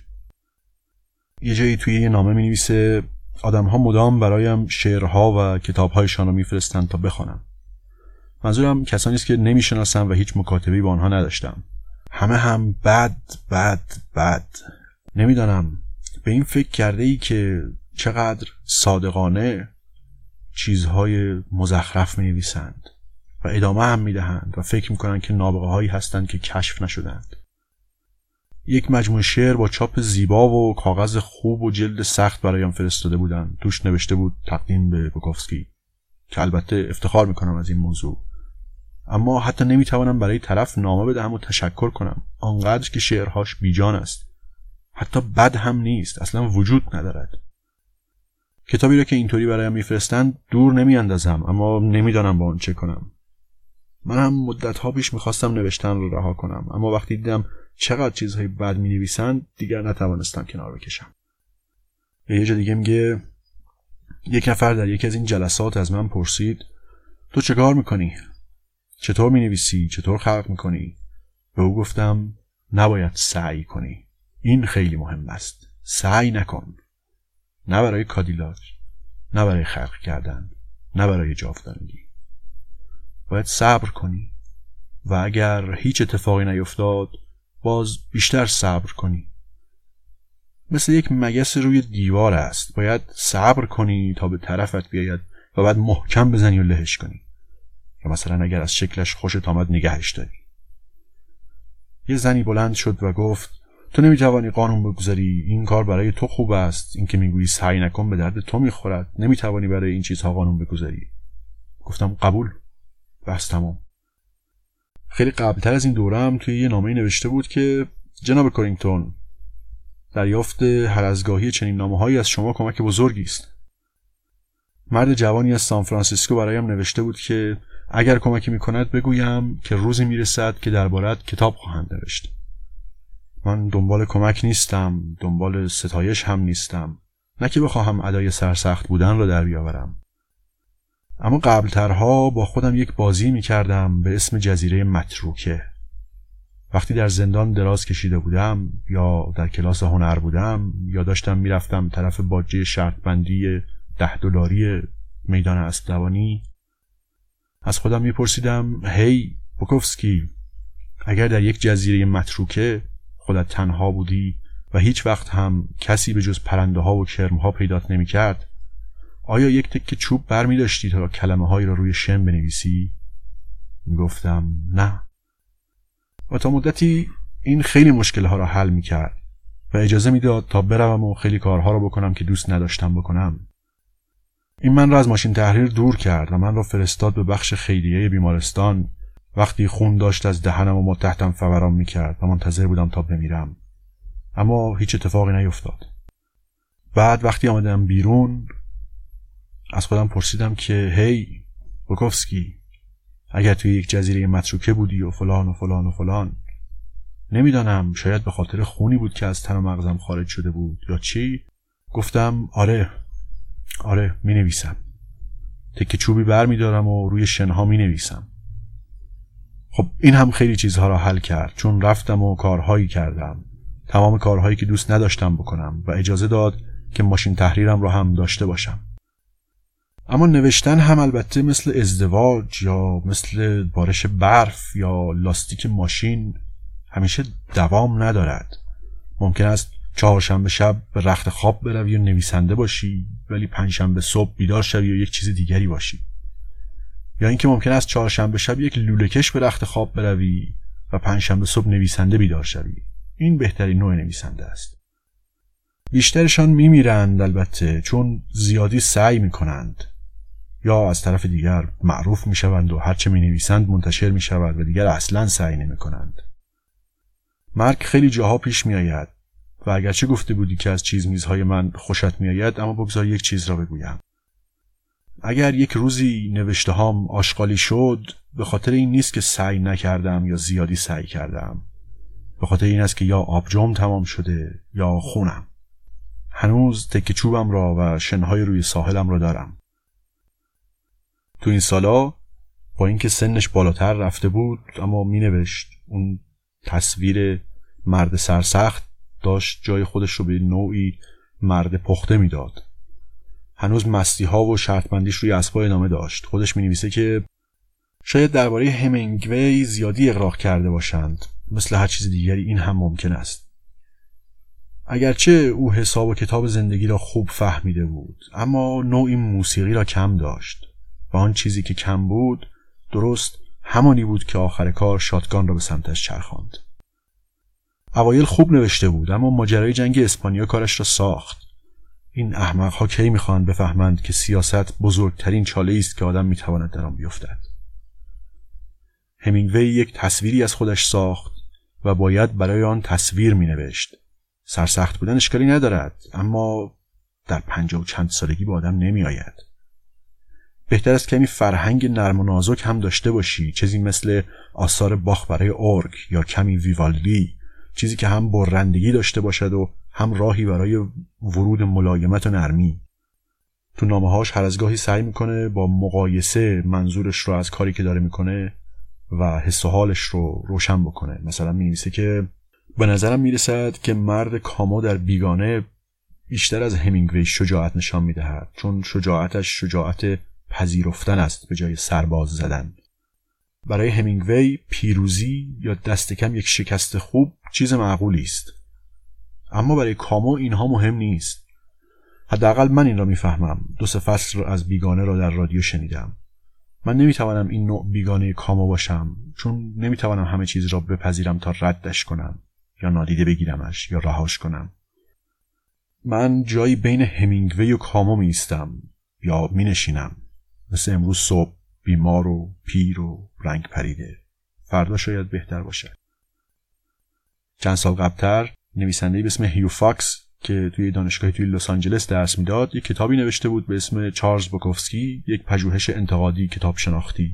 یه جایی توی یه نامه می‌نویسه آدم‌ها مدام برایم شعرها و کتاب‌هایشان رو می‌فرستن تا بخونم. منظورم کسانی است که نمی‌شناسم و هیچ مکاتبه‌ای با آنها نداشتم. همه هم بد. نمیدانم به این فکر کرده ای که چقدر صادقانه چیزهای مزخرف می نویسند و ادامه هم می دهند و فکر می کنند که نابغه هایی هستند که کشف نشدند. یک مجموعه شعر با چاپ زیبا و کاغذ خوب و جلد سخت برایم فرستاده بودند. توش نوشته بود تقدیم به بوکوفسکی، که البته افتخار می کنم از این موضوع، اما حتی نمی توانم برای طرف نامه بدهم و تشکر کنم، آنقدر که شعرهاش بیجان است. حتی بد هم نیست، اصلا وجود ندارد. کتابی را که اینطوری برایم میفرستند دور نمیاندازم، اما نمیدانم با آن چه کنم. من هم مدت‌ها پیش میخواستم نوشتن رو رها کنم، اما وقتی دیدم چقدر چیزهای بد مینویسند دیگر نتوانستم کنار بکشم. یه جا دیگه میگه یک نفر در یکی از این جلسات از من پرسید تو چه کار میکنی؟ چطور مینویسی؟ چطور خلق میکنی؟ به او گفتم نباید سعی کنی. این خیلی مهم است. سعی نکن. نه برای کادیلاک، نه برای خلق کردن، نه برای جاودانگی. باید صبر کنی و اگر هیچ اتفاقی نیفتاد باز بیشتر صبر کنی. مثل یک مگس روی دیوار است. باید صبر کنی تا به طرفت بیاید و بعد محکم بزنی و لهش کنی. یا مثلا اگر از شکلش خوشت آمد نگهش داری. یه زنی بلند شد و گفت تو نمیتوانی قانون بگذاری، این کار برای تو خوب است، این که میگویی سعی نکن به درد تو میخورد، نمیتوانی برای این چیزها قانون بگذاری. گفتم قبول، بس تمام. خیلی قبلتر از این دوره هم توی یه نامه نوشته بود که جناب کارینگتون، دریافت هر ازگاهی چنین نامه‌هایی از شما کمک بزرگی است. مرد جوانی از سان فرانسیسکو برایم نوشته بود که اگر کمکی میکند بگویم که روزی میرسد که درباره‌ات کتاب خواهند نوشت. من دنبال کمک نیستم، دنبال ستایش هم نیستم، نه که بخواهم ادای سرسخت بودن را در بیاورم. اما قبلترها با خودم یک بازی میکردم به اسم جزیره متروکه. وقتی در زندان دراز کشیده بودم یا در کلاس هنر بودم یا داشتم میرفتم طرف باجه شرط بندی $10 میدان اسب‌دوانی، از خودم میپرسیدم هی بوکوفسکی، اگر در یک جزیره متروکه خودت تنها بودی و هیچ وقت هم کسی به جز پرنده ها و کرم ها پیدات نمی کرد، آیا یک تکه چوب برمی داشتی تا کلمه هایی را روی شن بنویسی؟ می گفتم نه. و تا مدتی این خیلی مشکل ها را حل می کرد و اجازه می داد تا بروم و خیلی کارها را بکنم که دوست نداشتم بکنم. این من را از ماشین تحریر دور کرد و من را فرستاد به بخش خیریه بیمارستان وقتی خون داشت از دهنم و تحتم فوران می کرد و منتظر بودم تا بمیرم. اما هیچ اتفاقی نیفتاد. بعد وقتی آمدم بیرون از خودم پرسیدم که هی بوکوفسکی، اگر توی یک جزیره متروکه بودی و فلان و فلان و فلان، نمیدانم شاید به خاطر خونی بود که از تن و مغزم خارج شده بود یا چی. گفتم آره می نویسم. تکه چوبی بر می دارم و روی شنها می نویسم. خب این هم خیلی چیزها را حل کرد، چون رفتم و کارهایی کردم، تمام کارهایی که دوست نداشتم بکنم و اجازه داد که ماشین تحریرم را هم داشته باشم. اما نوشتن هم البته مثل ازدواج یا مثل بارش برف یا لاستیک ماشین همیشه دوام ندارد. ممکن است چهارشنبه شب به رخت خواب بروی و نویسنده باشی، ولی پنجشنبه صبح بیدار شوی و یک چیز دیگری باشی. یا اینکه ممکن است چهارشنبه شب یک لوله‌کش به رخت خواب بروی و پنجشنبه صبح نویسنده بیدار شوی. این بهترین نوع نویسنده است. بیشترشان میمیرند البته، چون زیادی سعی میکنند، یا از طرف دیگر معروف میشوند و هرچه مینویسند منتشر میشود و دیگر اصلا سعی نمیکنند. مرگ خیلی جاها پیش میآید و اگرچه گفته بودی که از چیز میزهای من خوشت میآید، اما بگذار یک چیز را بگویم. اگر یک روزی نوشته هام آشغالی شد، به خاطر این نیست که سعی نکردم یا زیادی سعی کردم. به خاطر این است که یا آبجوم تمام شده یا خونم. هنوز تکه چوبم را و شنهای روی ساحلم را دارم. تو این سالا با اینکه سنش بالاتر رفته بود اما می نوشت. اون تصویر مرد سرسخت داشت جای خودش رو به نوعی مرد پخته می داد. هنوز مستی ها و شرط بندیش روی اسبای ادامه داشت. خودش می نویسه که شاید درباره همینگوی زیادی اغراق کرده باشند، مثل هر چیز دیگری این هم ممکن است. اگرچه او حساب و کتاب زندگی را خوب فهمیده بود، اما نوعی موسیقی را کم داشت و آن چیزی که کم بود درست همانی بود که آخر کار شاتگان را به سمتش چرخاند. اوایل خوب نوشته بود، اما ماجرای جنگ اسپانیا کارش را ساخت. این احمق‌ها کی می‌خواهند بفهمند که سیاست بزرگترین چاله‌ای است که آدم می‌تواند در آن بیفتد. همینگوی یک تصویری از خودش ساخت و باید برای آن تصویر می‌نوشت. سرسخت بودن اشکالی ندارد، اما در 50 و چند سالگی به آدم نمی‌آید. بهتر است کمی فرهنگ نرم و نازک هم داشته باشی، چیزی مثل آثار باخ برای ارگ یا کمی ویوالدی، چیزی که هم برندگی داشته باشد و هم راهی برای ورود ملایمت و نرمی. تو نامه‌هاش هر از گاهی سعی میکنه با مقایسه منظورش رو از کاری که داره میکنه و حس و حالش رو روشن بکنه. مثلا می‌نویسه که به نظرم میرسد که مرد کامو در بیگانه بیشتر از همینگوی شجاعت نشان میدهد، چون شجاعتش شجاعت پذیرفتن است به جای سرباز زدن. برای همینگوی پیروزی یا دست کم یک شکست خوب چیز معقولی است، اما برای کامو اینها مهم نیست. حداقل من این را میفهمم. 2 فصل از بیگانه را در رادیو شنیدم. من نمیتوانم این نوع بیگانه کامو باشم، چون نمیتوانم همه چیز را بپذیرم تا ردش کنم یا نادیده بگیرمش یا رهاش کنم. من جایی بین همینگوی و کامو میستم یا مینشینم، مثل امروز صبح، بیمار و پیر و رنگ پریده. فردا شاید بهتر باشه. چند سال قبلتر نویسنده‌ای به اسم هیو فاکس که توی دانشگاهی توی لس آنجلس درس میداد یک کتابی نوشته بود به اسم چارلز بوکوفسکی، یک پژوهش انتقادی کتاب شناختی.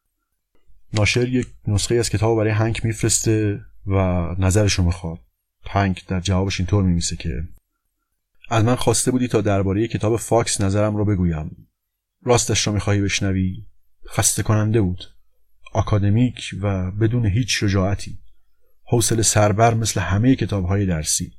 ناشر یک نسخه از کتاب برای هنگ میفرسته و نظرشو میخواد. هنگ در جوابش اینطور میمیسه که از من خواسته بودی تا درباره کتاب فاکس نظرم رو بگویم. راستش رو میخواهی بشنوی؟ خسته کننده بود. آکادمیک و بدون هیچ شجاعتی. حوصله سربر مثل همه کتاب‌های درسی.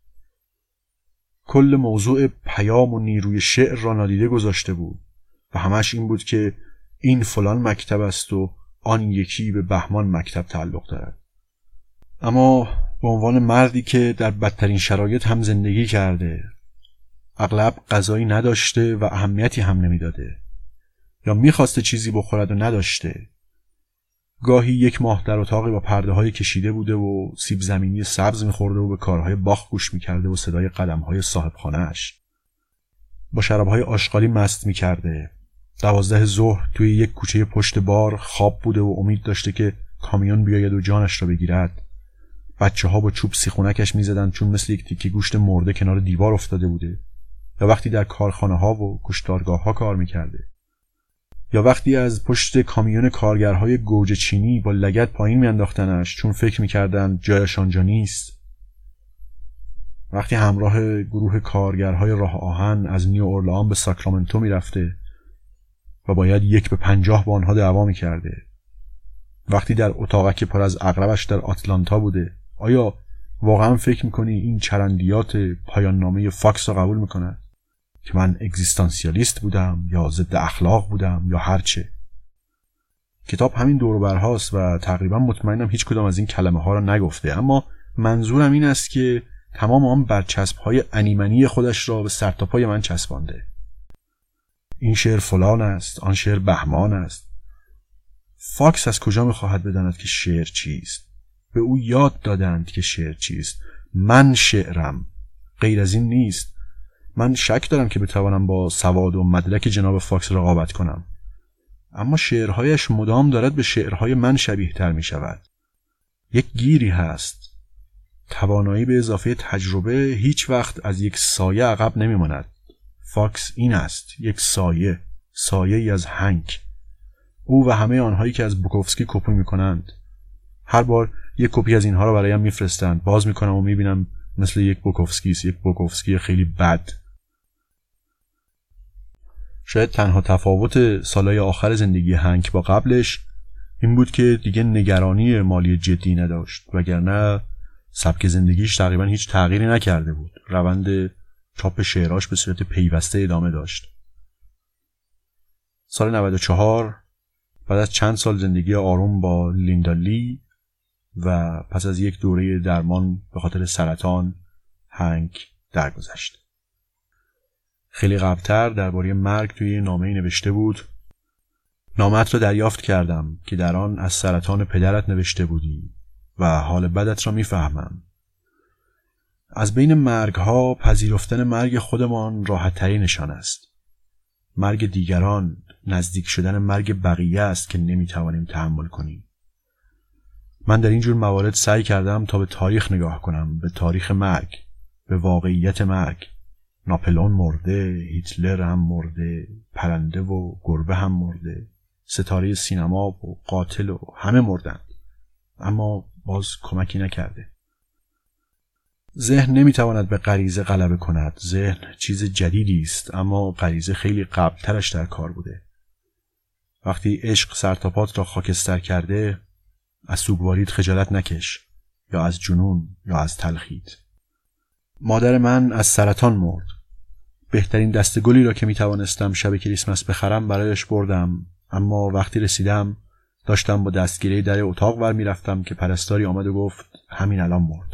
کل موضوع پیام و نیروی شعر را نادیده گذاشته بود و همش این بود که این فلان مکتب است و آن یکی به بهمان مکتب تعلق دارد. اما به عنوان مردی که در بدترین شرایط هم زندگی کرده، اغلب غذایی نداشته و اهمیتی هم نمیداده، یا میخواسته چیزی بخورد و نداشته، گاهی 1 ماه در اتاقی با پرده های کشیده بوده و سیب زمینی سبز میخورده و به کارهای باغ گوش میکرده و صدای قدم های صاحب خانه‌اش، با شرابهای آشغالی مست میکرده. 12 ظهر توی یک کوچه پشت بار خواب بوده و امید داشته که کامیون بیاید و جانش را بگیرد. بچه‌ها با چوب سیخونکش میزدند چون مثل یک تیکه گوشت مرده کنار دیوار افتاده بوده. یا وقتی در کارخانه‌ها و کشتارگاه‌ها کار میکرده، یا وقتی از پشت کامیون کارگرهای گوجه چینی با لگد پایین میانداختنش چون فکر میکردن جایش آنجا نیست. وقتی همراه گروه کارگرهای راه آهن از نیو اورلئان به ساکرامنتو میرفته و باید 1 به 50 با آنها دعوا میکرده. وقتی در اتاقک پر از عقربش در آتلانتا بوده. آیا واقعا فکر میکنی این چرندیات پایان نامه فاکس را قبول میکنه که من اگزیستانسیالیست بودم یا ضد اخلاق بودم یا هرچه؟ کتاب همین دور و برهاست و تقریبا مطمئنم هیچ کدام از این کلمه ها را نگفته، اما منظورم این است که تمام آن برچسب های انیمنی خودش را به سر تا پای من چسبانده. این شعر فلان است، آن شعر بهمان است. فاکس از کجا میخواهد بداند که شعر چیست؟ به او یاد دادند که شعر چیست. من شعرم، غیر از این نیست. من شک دارم که بتوانم با سواد و مدرک جناب فاکس رقابت کنم، اما شعرهایش مدام دارد به شعرهای من شبیه تر می شود. یک گیری هست. توانایی به اضافه تجربه هیچ وقت از یک سایه عقب نمی ماند. فاکس این است، یک سایه، سایه‌ای از هنگ. او و همه آنهایی که از بوکوفسکی کپی می کنند. هر بار یک کپی از اینها را برایم میفرستند، باز میکنم و میبینم مثل یک بوکوفسکی است، یک بوکوفسکی خیلی بد. شاید تنها تفاوت سالهای آخر زندگی هنگ با قبلش این بود که دیگه نگرانی مالی جدی نداشت، وگرنه سبک زندگیش تقریبا هیچ تغییری نکرده بود. روند چاپ شعراش به صورت پیوسته ادامه داشت. سال 94 بعد از چند سال زندگی آروم با لیندا لی و پس از یک دوره درمان به خاطر سرطان هنگ درگذشت. خیلی قبلتر درباره مرگ توی نامه‌ای نوشته بود: نامه‌ات را دریافت کردم که در آن از سرطان پدرت نوشته بودی و حال بدت را میفهمم. از بین مرگ‌ها پذیرفتن مرگ خودمان راحت‌ترین نشان است. مرگ دیگران نزدیک شدن مرگ بقیه است که نمی‌توانیم تحمل کنیم. من در این جور موارد سعی کردم تا به تاریخ نگاه کنم، به تاریخ مرگ، به واقعیت مرگ. ناپلئون مرده، هیتلر هم مرده، پرنده و گربه هم مرده، ستاره سینما و قاتل و همه مردند، اما باز کمکی نکرده. ذهن نمیتواند به غریزه غلبه کند. ذهن چیز جدیدی است، اما غریزه خیلی قبلترش در کار بوده. وقتی عشق سرتاپات را خاکستر کرده، از سوگواریت خجالت نکش، یا از جنون یا از تلخیت. مادر من از سرطان مرد. بهترین دسته گلی را که میتوانستم شب کریسمس بخرم برایش بردم، اما وقتی رسیدم داشتم با دستگیره در اتاق ور میرفتم که پرستاری آمد و گفت همین الان مرد.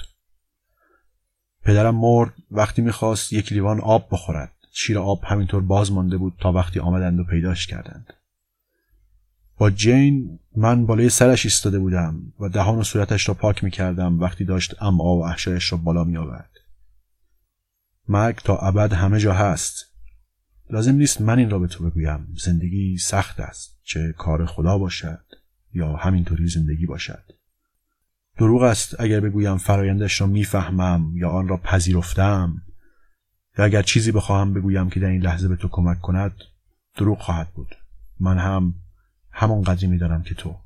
پدرم مرد وقتی میخواست یک لیوان آب بخورد. شیر آب همینطور باز مانده بود تا وقتی آمدند و پیداش کردند. با جین من بالای سرش ایستاده بودم و دهان و صورتش را پاک میکردم وقتی داشت امعا و احشایش را بالا میآورد. مرگ تا ابد همه جا هست. لازم نیست من این را به تو بگویم. زندگی سخت است، چه کار خدا باشد یا همینطوری زندگی باشد. دروغ است اگر بگویم فرایندش را میفهمم یا آن را پذیرفتم، یا اگر چیزی بخواهم بگویم که در این لحظه به تو کمک کند، دروغ خواهد بود. من هم همان قدری میدانم که تو.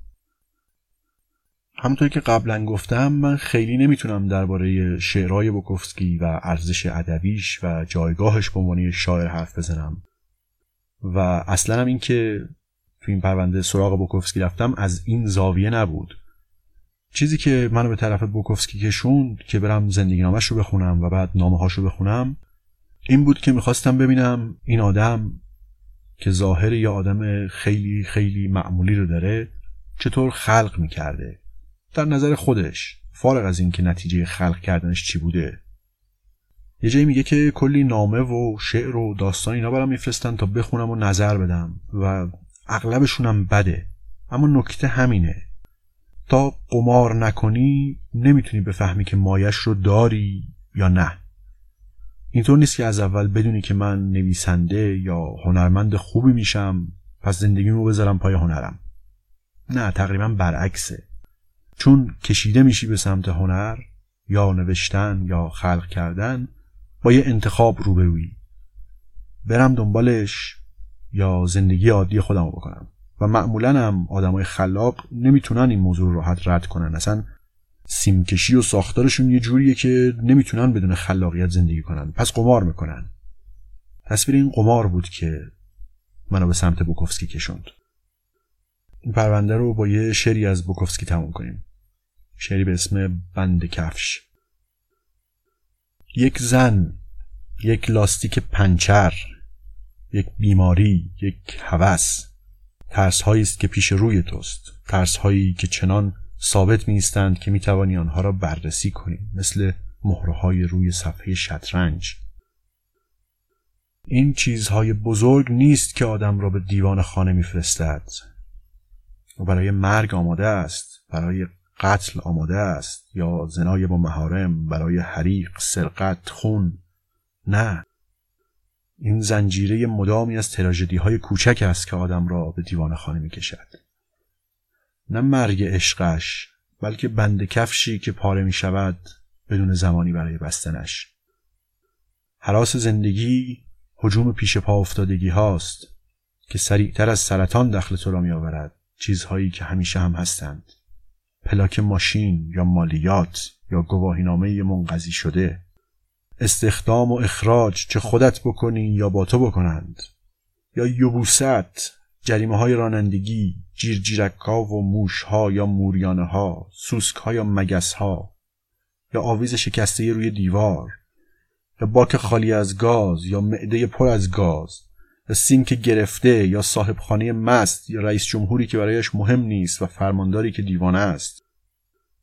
همونطور که قبلا گفتم، من خیلی نمیتونم درباره شعرهای بوکوفسکی و ارزش ادبیش و جایگاهش به عنوان شاعر حرف بزنم و اصلا هم این که تو این پرونده سراغ بوکوفسکی رفتم از این زاویه نبود. چیزی که منو به طرف بوکوفسکی کشوند که برم زندگی نامش رو بخونم و بعد نامه هاش رو بخونم این بود که میخواستم ببینم این آدم که ظاهر یه آدم خیلی خیلی معمولی رو داره چطور خلق میکرده در نظر خودش، فارغ از این که نتیجه خلق کردنش چی بوده. یه جایی میگه که کلی نامه و شعر و داستان اینا برام میفرستن تا بخونم و نظر بدم و اغلبشونم بده، اما نکته همینه: تا قمار نکنی نمیتونی بفهمی که مایش رو داری یا نه. اینطور نیست که از اول بدونی که من نویسنده یا هنرمند خوبی میشم پس زندگیمو بذارم پای هنرم. نه، تقریبا برعکسه. چون کشیده میشی به سمت هنر یا نوشتن یا خلق کردن، با یه انتخاب روبرویی: برم دنبالش یا زندگی عادی خودمو بکنم. و معمولاً هم آدمای خلاق نمیتونن این موضوع رو راحت رد کنن. اصلا سیمکشی و ساختارشون یه جوریه که نمیتونن بدون خلاقیت زندگی کنن، پس قمار میکنن. تصویر این قمار بود که منو به سمت بوکوفسکی کشوند. این پرونده رو با یه شعری از بوکوفسکی تموم کنیم. شعری به اسم بند کفش. یک زن، یک لاستیک پنچر، یک بیماری، یک هوس، ترس هایی است که پیش روی توست، ترس هایی که چنان ثابت می ایستند که می توانی آنها را بررسی کنی، مثل مهرهای روی صفحه شطرنج. این چیزهای بزرگ نیست که آدم را به دیوان خانه می فرستد و برای مرگ آماده است، برای قتل آماده است، یا زنای با محارم، برای حریق، سرقت، خون. نه، این زنجیره مدامی از تراژدی های کوچک است که آدم را به دیوان خانه می کشد. نه مرگ عشقش، بلکه بند کفشی که پاره می شود بدون زمانی برای بستنش. هراس زندگی هجوم پیش پا افتادگی هاست که سریعتر از سرطان دخل تو را می آورد. چیزهایی که همیشه هم هستند: پلاک ماشین یا مالیات یا گواهینامه منقضی شده، استخدام و اخراج، چه خودت بکنی یا با تو بکنند، یا یبوست، جریمه های رانندگی، جیرجیرک‌ها و موش‌ها یا موریانه ها، سوسک‌ها یا مگس‌ها، یا آویز شکسته روی دیوار، یا باک خالی از گاز یا معده پر از گاز، یا سینک گرفته، یا صاحب خانه مست، یا رئیس جمهوری که برایش مهم نیست و فرمانداری که دیوانه است.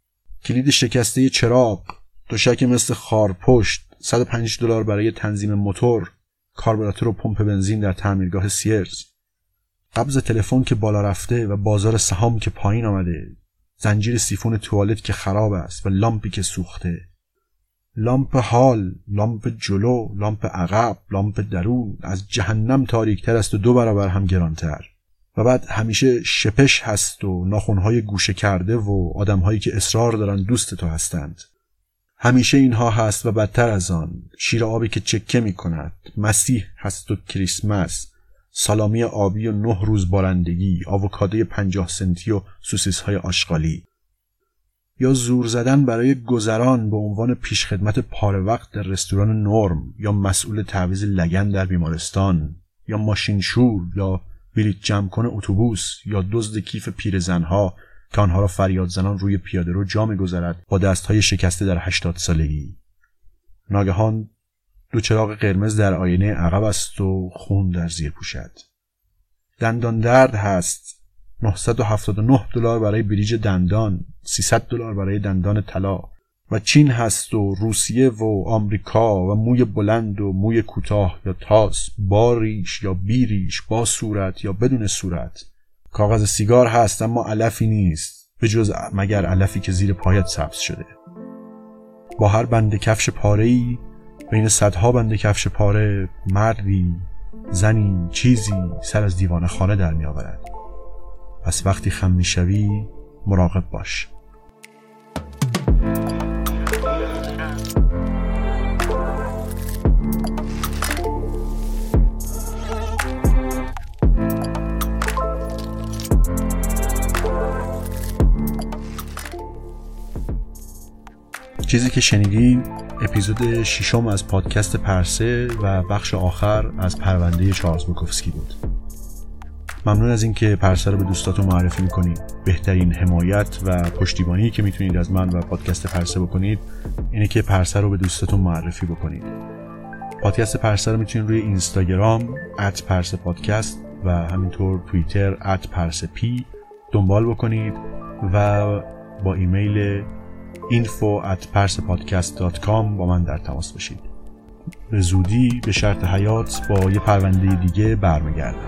کلید شکسته چراغ، دوشک مثل خارپشت، $105 برای تنظیم موتور، کاربراتور و پمپ بنزین در تعمیرگاه سیرز، قبض تلفن که بالا رفته و بازار سهام که پایین آمده، زنجیر سیفون توالت که خراب است و لامپی که سوخته، لامپ حال، لامپ جلو، لامپ عقب، لامپ درون از جهنم تاریکتر است و 2 برابر هم گرانتر. و بعد همیشه شپش هست و ناخنهای گوشه کرده و آدمهایی که اصرار دارن دوست تو هستند. همیشه اینها هست و بدتر از آن، شیر آبی که چکه می کند، مسیح هست و کریسمس، سالامی آبی و 9 روز بارندگی، آووکادوی 50 سنتی و سوسیس های آشغالی. یا زور زدن برای گذران به عنوان پیشخدمت پاره وقت در رستوران نرم، یا مسئول تعویض لگن در بیمارستان، یا ماشین شور، یا بلیط جمع کن اتوبوس، یا دزد کیف پیرزنها که آنها را فریاد زنان روی پیاده رو جا می‌گذارد با دست‌های شکسته در 80 سالگی. ناگهان 2 چراغ قرمز در آینه عقب است و خون در زیر پوشد. دندان درد هست، $979 برای بریج دندان، $300 برای دندان طلا. و چین هست و روسیه و آمریکا و موی بلند و موی کوتاه یا تاس، با ریش یا بی ریش، با صورت یا بدون صورت. کاغذ سیگار هست اما علفی نیست، به جز مگر علفی که زیر پایت سبز شده. با هر بند کفش پاره‌ای بین صدها بند کفش پاره، مردی، زنی، چیزی سر از دیوان خانه در می آورد. پس وقتی خم می شوی مراقب باش. چیزی که شنیدین اپیزود 6 از پادکست پرسه و بخش آخر از پرونده چارلز بوکوفسکی بود. ممنون از اینکه پرسه رو به دوستاتون معرفی میکنید. بهترین حمایت و پشتیبانی که میتونید از من و پادکست پرسه بکنید اینه که پرسه رو به دوستاتون معرفی بکنید. پادکست پرسه رو میتونید روی اینستاگرام @پرسه‌پادکست و همینطور توییتر @پرسه‌پی دنبال بکنید و با ایمیل info@persepodcast.com با من در تماس باشید. به زودی به شرط حیات با یه پرونده دیگه برمیگردم.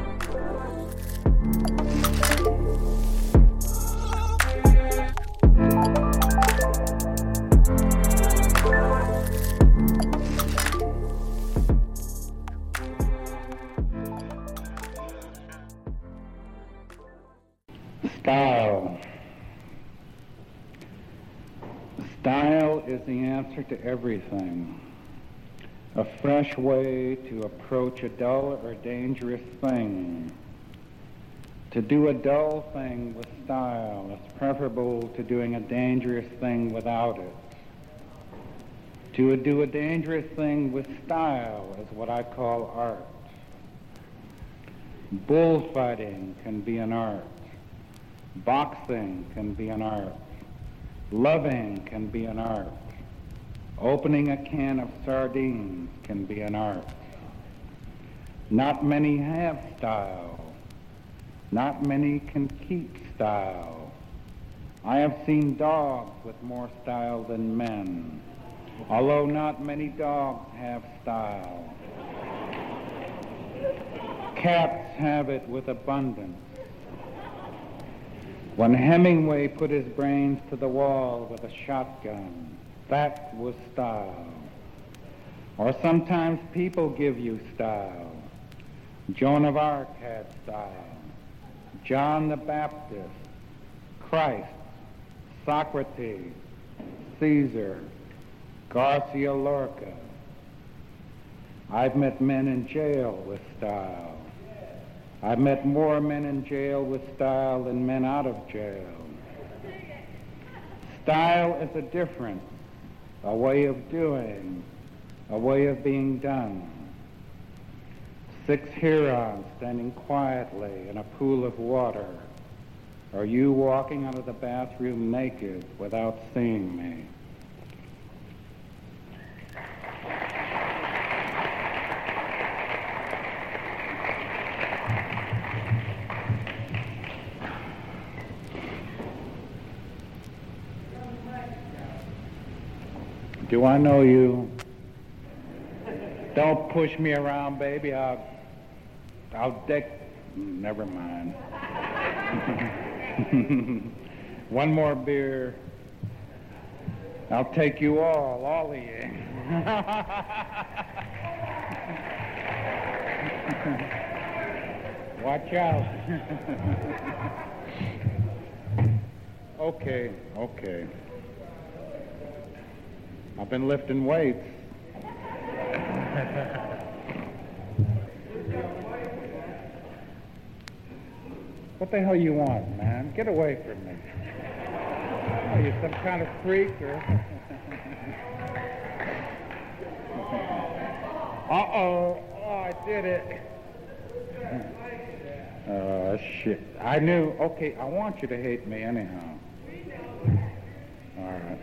Style is the answer to everything. A fresh way to approach a dull or dangerous thing. To do a dull thing with style is preferable to doing a dangerous thing without it. To do a dangerous thing with style is what I call art. Bullfighting can be an art. Boxing can be an art. Loving can be an art. Opening a can of sardines can be an art. Not many have style. Not many can keep style. I have seen dogs with more style than men, although not many dogs have style. Cats have it with abundance. When Hemingway put his brains to the wall with a shotgun, that was style. Or sometimes people give you style. Joan of Arc had style. John the Baptist, Christ, Socrates, Caesar, Garcia Lorca. I've met men in jail with style. I've met more men in jail with style than men out of jail. Style is a difference, a way of doing, a way of being done. 6 herons standing quietly in a pool of water, or you walking out of the bathroom naked without seeing me. Do I know you? Don't push me around, baby. I'll never mind. One more beer. I'll take you all of you. Watch out. Okay. I've been lifting weights. What the hell you want, man? Get away from me. Oh, you some kind of freak or... Uh-oh. Oh, I did it. Shit. I knew. Okay, I want you to hate me anyhow. All right.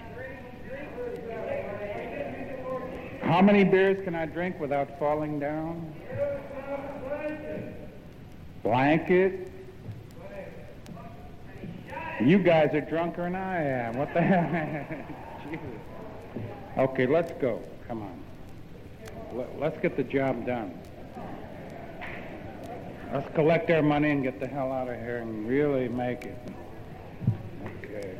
How many beers can I drink without falling down? Blanket? You guys are drunker than I am. What the hell? Jesus. Okay, let's go. Come on. Let's get the job done. Let's collect our money and get the hell out of here and really make it. Okay.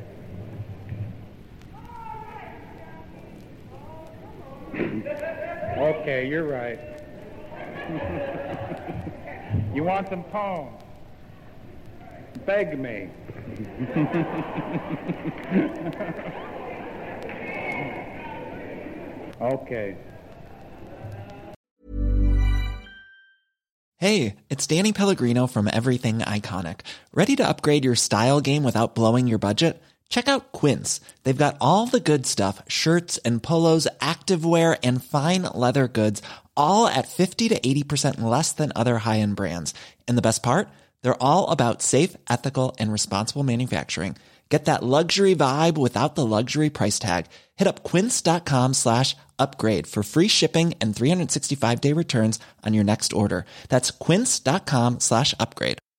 Okay, you're right. You want some poems? Beg me. Okay. Hey, it's Danny Pellegrino from Everything Iconic. Ready to upgrade your style game without blowing your budget? Check out Quince. They've got all the good stuff, shirts and polos, activewear, and fine leather goods, all at 50 to 80% less than other high-end brands. And the best part? They're all about safe, ethical, and responsible manufacturing. Get that luxury vibe without the luxury price tag. Hit up quince.com/upgrade for free shipping and 365-day returns on your next order. That's quince.com/upgrade.